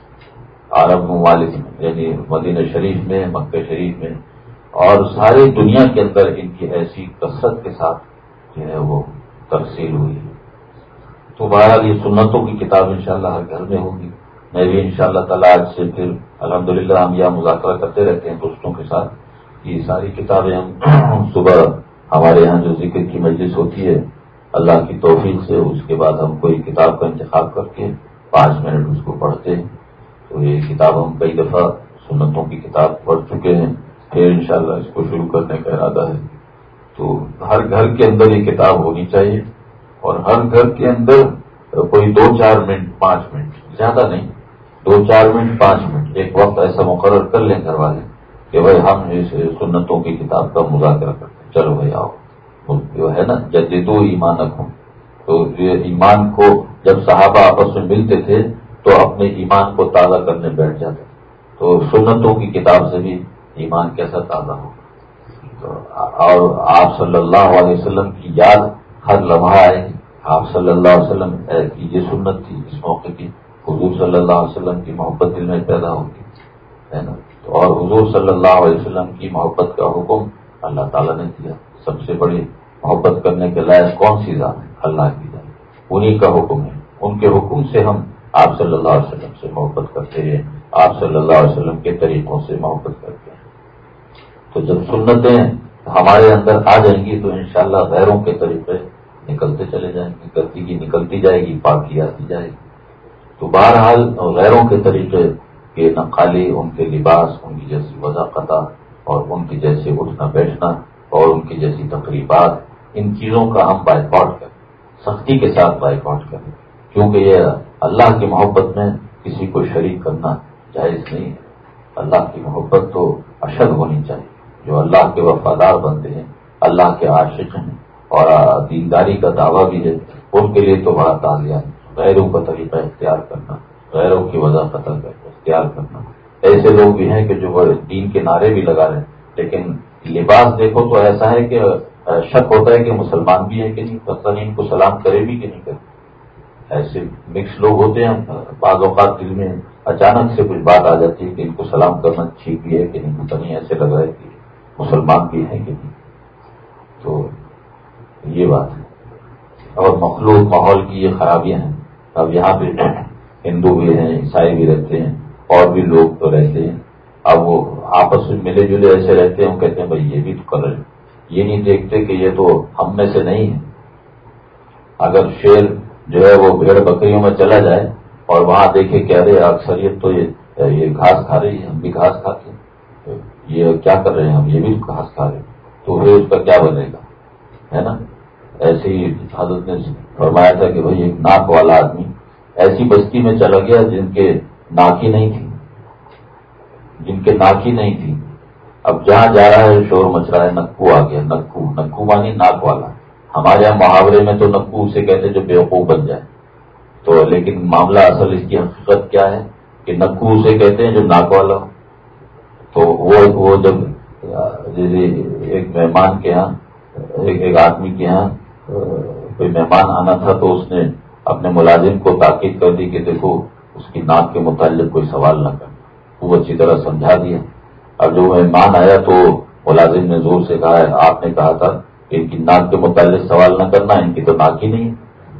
عرب ممالک میں، یعنی مدینہ شریف میں، مکہ شریف میں، اور ساری دنیا کے اندر ان کی ایسی کثرت کے ساتھ جو ہے وہ ترسیل ہوئی۔ تو بہرحال یہ سنتوں کی کتاب انشاءاللہ ہر گھر میں ہوگی۔ میں بھی انشاءاللہ تعالی آج سے پھر الحمدللہ ہم یہ مذاکرہ کرتے رہتے ہیں دوستوں کے ساتھ، یہ ساری کتابیں ہم صبح ہمارے یہاں جو ذکر کی مجلس ہوتی ہے اللہ کی توفیق سے، اس کے بعد ہم کوئی کتاب کا انتخاب کر کے پانچ منٹ اس کو پڑھتے ہیں۔ تو یہ کتاب ہم کئی دفعہ سنتوں کی کتاب پڑھ چکے ہیں، پھر انشاءاللہ اس کو شروع کرنے کا ارادہ ہے۔ تو ہر گھر کے اندر یہ کتاب ہونی چاہیے، اور ہر گھر کے اندر کوئی دو چار منٹ پانچ منٹ زیادہ نہیں، دو چار منٹ پانچ منٹ ایک وقت ایسا مقرر کر لیں گھر والے کہ بھائی ہم اس سنتوں کی کتاب کا مذاکرہ کرتے ہیں، چلو بھائی آؤ، جو ہے نا جدیدو ایمانکم، تو یہ ایمان کو جب صحابہ آپس میں ملتے تھے تو اپنے ایمان کو تازہ کرنے بیٹھ جاتے تھے، تو سنتوں کی کتاب سے بھی ایمان کیسا تازہ ہو، تو اور آپ صلی اللہ علیہ وسلم کی یاد ہر لمحہ آئے، آپ صلی اللہ علیہ وسلم کی یہ سنت تھی، اس موقع کی حضور صلی اللہ علیہ وسلم کی محبت دل میں پیدا ہوگی، ہے نا، اور حضور صلی اللہ علیہ وسلم کی محبت کا حکم اللہ تعالیٰ نے دیا، سب سے بڑی محبت کرنے کے لائق کون سی ذات ہے؟ اللہ کی ذات، انہی کا حکم ہے، ان کے حکم سے ہم آپ صلی اللہ علیہ وسلم سے محبت کرتے ہیں، آپ صلی اللہ علیہ وسلم کے طریقوں سے محبت کرتے ہیں۔ تو جب سنتیں ہمارے اندر آ جائیں گی تو انشاءاللہ غیروں کے طریقے نکلتے چلے جائیں گے، گندگی کی نکلتی جائے گی، پاکی آتی جائے گی. تو بہرحال غیروں کے طریقے کے نقالی، ان کے لباس، ان کی جیسی وضاقت اور ان کی جیسے اٹھنا بیٹھنا اور ان کی جیسی تقریبات، ان چیزوں کا ہم بائیکاٹ کریں، سختی کے ساتھ بائیکاٹ کریں، کیونکہ یہ اللہ کی محبت میں کسی کو شریک کرنا جائز نہیں ہے. اللہ کی محبت تو اشد ہونی چاہیے. جو اللہ کے وفادار بندے ہیں، اللہ کے عاشق ہیں اور دینداری کا دعویٰ بھی ہے، ان کے لیے تو بڑا تعالیہ ہے. غیروں کا طریقہ اختیار کرنا، غیروں کی وضاحت اختیار کرنا. ایسے لوگ بھی ہیں کہ جو دین کے نعرے بھی لگا رہے ہیں، لیکن لباس دیکھو تو ایسا ہے کہ شک ہوتا ہے کہ مسلمان بھی ہے کہ نہیں، پتہ نہیں ان کو سلام کرے بھی کہ نہیں کرے. ایسے مکس لوگ ہوتے ہیں، بعض اوقات دل میں اچانک سے کچھ بات آ جاتی ہے کہ ان کو سلام کرنا ٹھیک بھی ہے کہ نہیں، پتہ نہیں ایسے لگ رہا ہے کہ مسلمان بھی ہیں کہ نہیں. تو یہ بات ہے. اور مخلوق ماحول کی یہ خرابیاں ہیں. اب یہاں پہ ہندو بھی ہیں، عیسائی بھی رہتے ہیں، اور بھی لوگ تو رہتے ہیں. اب وہ آپس میں ملے جلے ایسے رہتے ہیں، ہم کہتے ہیں بھائی یہ بھی تو کر رہے ہیں. یہ نہیں دیکھتے کہ یہ تو ہم میں سے نہیں ہے. اگر شیر جو ہے وہ بھیڑ بکریوں میں چلا جائے اور وہاں دیکھے کہ ارے اکثریت تو یہ یہ گھاس کھا رہی ہے، ہم بھی گھاس کھاتے ہیں، یہ کیا کر رہے ہیں، ہم یہ بھی گھاس کھا رہے ہیں، تو پھر اس کا کیا بنے گا، ہے نا. ایسے ہی حضرت نے فرمایا تھا کہ بھائی ایک ناک والا آدمی ایسی بستی میں چلا گیا جن کے ناک ہی نہیں تھی، جن کے ناک ہی نہیں تھی. اب جہاں جا رہا ہے شور مچ رہا ہے، نکو آ گیا. نکو نکو مانی ناک والا. ہمارے یہاں محاورے میں تو نکو اسے کہتے جو بیوقوف بن جائے. تو لیکن معاملہ اصل اس کی حقیقت کیا ہے کہ نکو اسے کہتے ہیں جو ناک والا ہو. تو وہ وہ جب جیسے ایک مہمان کے یہاں ایک ایک آدمی کے یہاں کوئی مہمان آنا تھا تو اس نے اپنے ملازم کو تاکید کر دی کہ دیکھو اس کی ناک کے متعلق کوئی سوال نہ کرنا. وہ اچھی طرح سمجھا دیا. اب جو مہمان آیا تو ملازم نے زور سے کہا ہے آپ نے کہا تھا کہ ان کی ناک کے متعلق سوال نہ کرنا، ان کی تو ناک ہی نہیں ہے.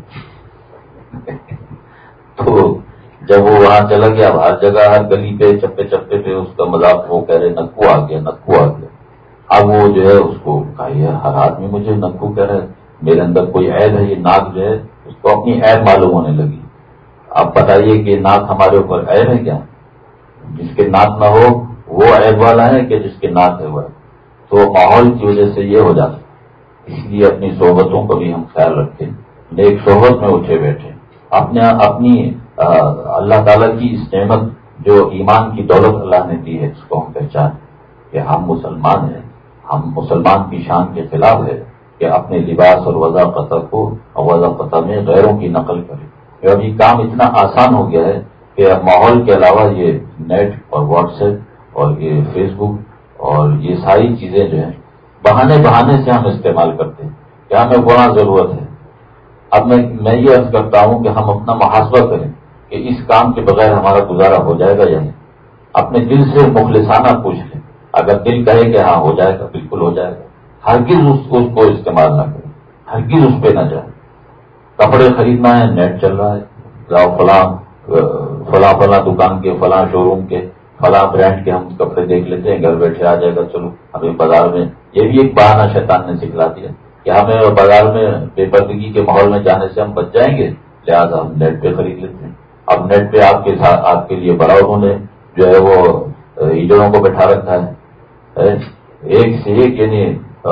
تو جب وہ وہاں چلا گیا، ہر جگہ ہر گلی پہ چپے چپے پہ اس کا مذاق وہ کہہ رہے نکو آ گیا، نکو آ گیا. اب وہ جو ہے اس کو کہا ہر آدمی مجھے نکو کہہ رہا ہے، میرے اندر کوئی عیب ہے. یہ ناک جو ہے اس کو اپنی عیب معلوم ہونے لگی. آپ بتائیے کہ ناک ہمارے اوپر عیب ہے کیا؟ جس کے ناک نہ ہو وہ عیب والا ہے کہ جس کے ناک ہے وہ. تو ماحول کی وجہ سے یہ ہو جاتا ہے. اس لیے اپنی صحبتوں کا بھی ہم خیال رکھیں، نیک صحبت میں اٹھے بیٹھے، اپنے اپنی اللہ تعالیٰ کی اس نعمت جو ایمان کی دولت اللہ نے دی ہے اس کو ہم پہچانیں کہ ہم مسلمان ہیں. ہم مسلمان کی شان کے خلاف ہے کہ اپنے لباس اور وضع قطع کو وضع قطع میں غیروں کی نقل کریں. اب یہ کام اتنا آسان ہو گیا ہے کہ اب ماحول کے علاوہ یہ نیٹ اور واٹس ایپ اور یہ فیس بک اور یہ ساری چیزیں جو ہیں بہانے بہانے سے ہم استعمال کرتے ہیں کہ ہمیں بڑا ضرورت ہے. اب میں میں یہ عرض کرتا ہوں کہ ہم اپنا محاسبہ کریں کہ اس کام کے بغیر ہمارا گزارا ہو جائے گا یا نہیں. اپنے دل سے مخلصانہ پوچھ لیں. اگر دل کہے کہ ہاں ہو جائے گا، بالکل ہو جائے گا. ہرگز اس اس کو استعمال نہ کریں، ہرگز اس پہ نہ جائیں. کپڑے خریدنا ہے، نیٹ چل رہا ہے، جاؤ فلاں فلاں فلاں دکان کے، فلاں شو روم کے، فلاں برانڈ کے ہم کپڑے دیکھ لیتے ہیں، گھر بیٹھے آ جائے گا. چلو ہمیں بازار میں یہ بھی ایک بہانہ شیطان نے سکھلا دیا کہ ہمیں بازار میں بے پردگی کے ماحول میں جانے سے ہم بچ جائیں گے، لہٰذا ہم نیٹ پہ خرید لیتے ہیں. اب نیٹ پہ آپ کے ساتھ آپ کے لیے بڑا انہوں نے جو ہے وہ ایجنٹوں کو بٹھا رکھا ہے، ایک سے ایک یعنی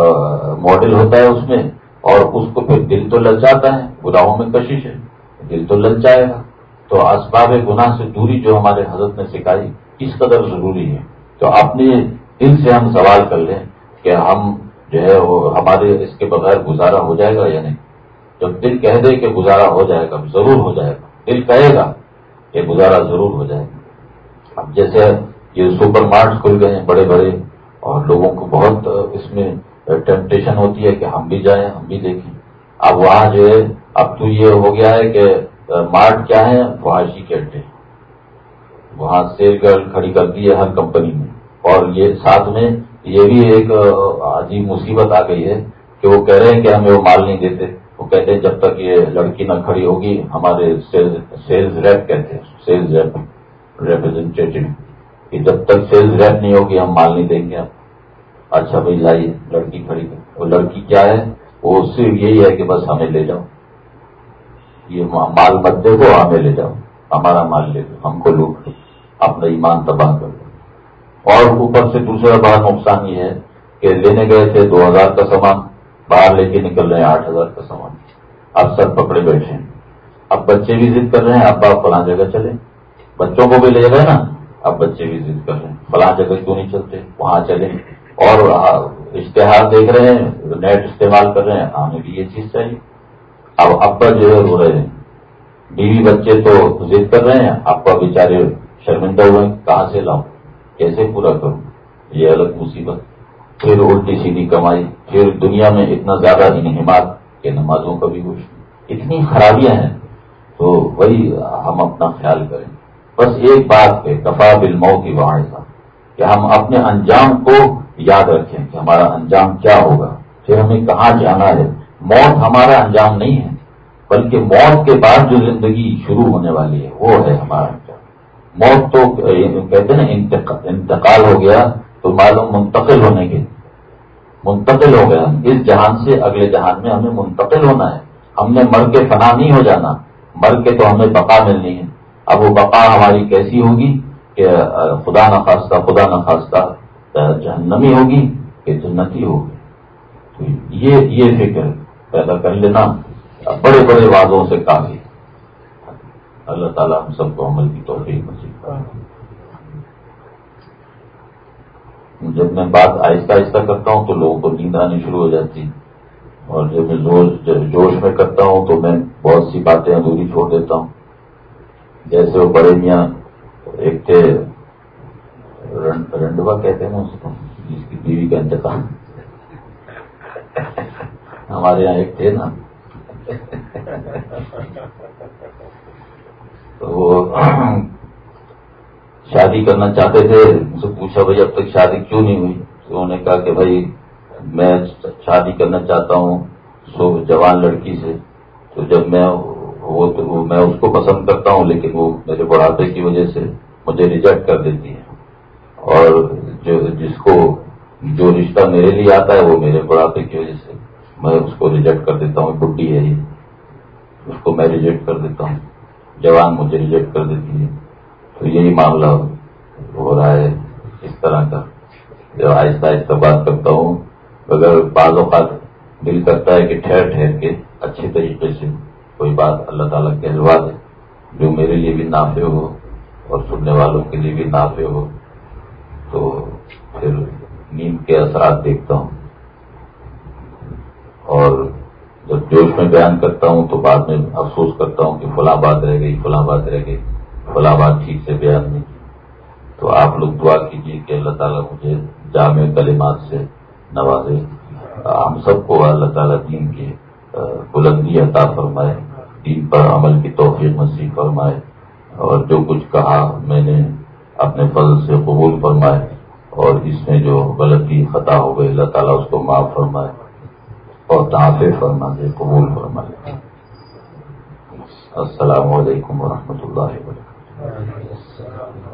ماڈل ہوتا ہے اس میں، اور اس کو پھر دل تو للچاتا ہے، گناہوں میں کشش ہے، دل تو للچائے گا. تو اسباب گناہ سے دوری جو ہمارے حضرت نے سکھائی اس قدر ضروری ہے. تو اپنے دل سے ہم سوال کر لیں کہ ہم جو ہے وہ ہمارے اس کے بغیر گزارا ہو جائے گا یا نہیں. جب دل کہہ دے کہ گزارا ہو جائے گا، ضرور ہو جائے گا. دل کہے گا کہ گزارا ضرور ہو جائے گا. اب جیسے یہ سپر مارٹ کھل گئے ہیں بڑے بڑے، اور لوگوں کو بہت اس میں ٹیمپٹیشن ہوتی ہے کہ ہم بھی جائیں، ہم بھی دیکھیں. اب وہاں جو ہے اب تو یہ ہو گیا ہے کہ مارٹ کیا ہے، فحاشی کے اڈے. وہاں سیل گرل کھڑی کر دی ہے ہر کمپنی میں. اور یہ ساتھ میں یہ بھی ایک عجیب مصیبت آ گئی ہے کہ وہ کہہ رہے ہیں کہ ہمیں وہ مال نہیں دیتے. وہ کہتے ہیں جب تک یہ لڑکی نہ کھڑی ہوگی، ہمارے سیلز ریپ کہتے ہیں، سیلز ریپ ریپرزینٹیٹو، کہ جب تک سیلز ریپ نہیں ہوگی ہم مال نہیں دیں گے. آپ اچھا بھائی لائیے لڑکی کھڑی کر. وہ لڑکی کیا ہے وہ صرف یہی ہے کہ بس ہمیں لے جاؤ، یہ مال مت دے دو، ہمیں لے جاؤ، ہمارا مال لے دو، ہم کو لوٹ دو، اپنا ایمان تباہ کر دو۔ اور اوپر سے دوسرا بڑا نقصان یہ ہے کہ لینے گئے تھے دو ہزار کا سامان، باہر لے کے نکل رہے ہیں آٹھ ہزار کا سامان، اب سب پکڑے بیٹھے ہیں۔ اب بچے بھی ضد کر رہے ہیں، ابا فلاں جگہ چلے، بچوں کو بھی لے گئے نا، اب بچے بھی ضد کر رہے ہیں فلاں جگہ کیوں نہیں چلتے، وہاں چلے، اور اشتہار دیکھ رہے ہیں، نیٹ استعمال کر رہے ہیں، ہمیں بھی یہ چیز چاہیے۔ اب ابا جو ہے رو رہے ہیں، بیوی بچے تو ضد کر رہے ہیں، ابا بیچارے شرمندہ ہوئے، کہاں سے لاؤں، کیسے پورا کروں، یہ الگ مصیبت۔ پھر الٹی سیدھی کمائی، پھر دنیا میں اتنا زیادہ انہمات کہ نمازوں کا بھی گوشت، اتنی خرابیاں ہیں۔ تو وہی ہم اپنا خیال کریں، بس ایک بات ہے، کفا بالموت واعظا، کہ ہم اپنے انجام کو یاد رکھیں کہ ہمارا انجام کیا ہوگا، پھر ہمیں کہاں جانا ہے۔ موت ہمارا انجام نہیں ہے، بلکہ موت کے بعد جو زندگی شروع ہونے والی ہے وہ ہے ہمارا انجام۔ موت تو کہتے ہیں نا انتقال ہو گیا تو معلوم منتقل ہونے کے، منتقل ہو گیا، ہم اس جہان سے اگلے جہان میں ہمیں منتقل ہونا ہے، ہم نے مر کے فنا نہیں ہو جانا، مر کے تو ہمیں بقا ملنی ہے۔ اب وہ بقا ہماری کیسی ہوگی کہ خدا نخواستہ خدا نخواستہ جہنمی ہوگی کہ جنتی ہوگی، تو یہ یہ فکر پیدا کر لینا بڑے بڑے وعدوں سے کافی۔ اللہ تعالیٰ ہم سب کو عمل کی توفیق نصیب کرے۔ جب میں بات آہستہ آہستہ کرتا ہوں تو لوگوں کو نیند آنی شروع ہو جاتی، اور جب میں زور جوش میں کرتا ہوں تو میں بہت سی باتیں ادھوری چھوڑ دیتا ہوں۔ جیسے وہ بڑے میاں ایک تھے، رنڈوا کہتے ہیں اس کو، جس کی بیوی کا انتقال، ہمارے یہاں ایک تھے نا، تو وہ شادی کرنا چاہتے تھے، ان سے پوچھا بھائی اب تک شادی کیوں نہیں ہوئی، تو انہوں نے کہا کہ بھائی میں شادی کرنا چاہتا ہوں سو جوان لڑکی سے، تو جب میں وہ تو میں اس کو پسند کرتا ہوں لیکن وہ میرے بڑھاپے کی وجہ سے مجھے ریجیکٹ کر دیتی ہے، اور جو جس کو جو رشتہ میرے لیے آتا ہے وہ میرے بڑھاپے کی وجہ سے میں اس کو ریجیکٹ کر دیتا ہوں، بڈھی ہے یہ، اس کو میں ریجیکٹ کر دیتا ہوں، جوان مجھے ریجیکٹ کر دیتی ہے۔ تو یہی معاملہ ہو رہا ہے اس طرح کا، جب آہستہ آہستہ بات کرتا ہوں، اگر بعض اوقات دل کرتا ہے کہ ٹھہر ٹھہر کے اچھے طریقے سے کوئی بات اللہ تعالیٰ کہلوا دے جو میرے لیے بھی نافع ہو اور سننے والوں کے لیے بھی نافع ہو، تو پھر نیند کے اثرات دیکھتا ہوں، اور جب جوش میں بیان کرتا ہوں تو بعد میں افسوس کرتا ہوں کہ فلاں بات رہ گئی فلاں بات رہ گئی فلاں بات ٹھیک سے بیان نہیں کی۔ تو آپ لوگ دعا کیجیے کہ اللہ تعالیٰ مجھے جامع کلمات سے نوازے، ہم سب کو اللہ تعالیٰ دین کی بلندی عطا فرمائے، دین پر عمل کی توفیق نصیب فرمائے، اور جو کچھ کہا میں نے اپنے فضل سے قبول فرمائے، اور اس میں جو غلطی خطا ہو گئی اللہ تعالیٰ اس کو معاف فرمائے اور تعافی فرما دے، قبول فرمائے۔ السلام علیکم ورحمۃ اللہ وبرکاتہ۔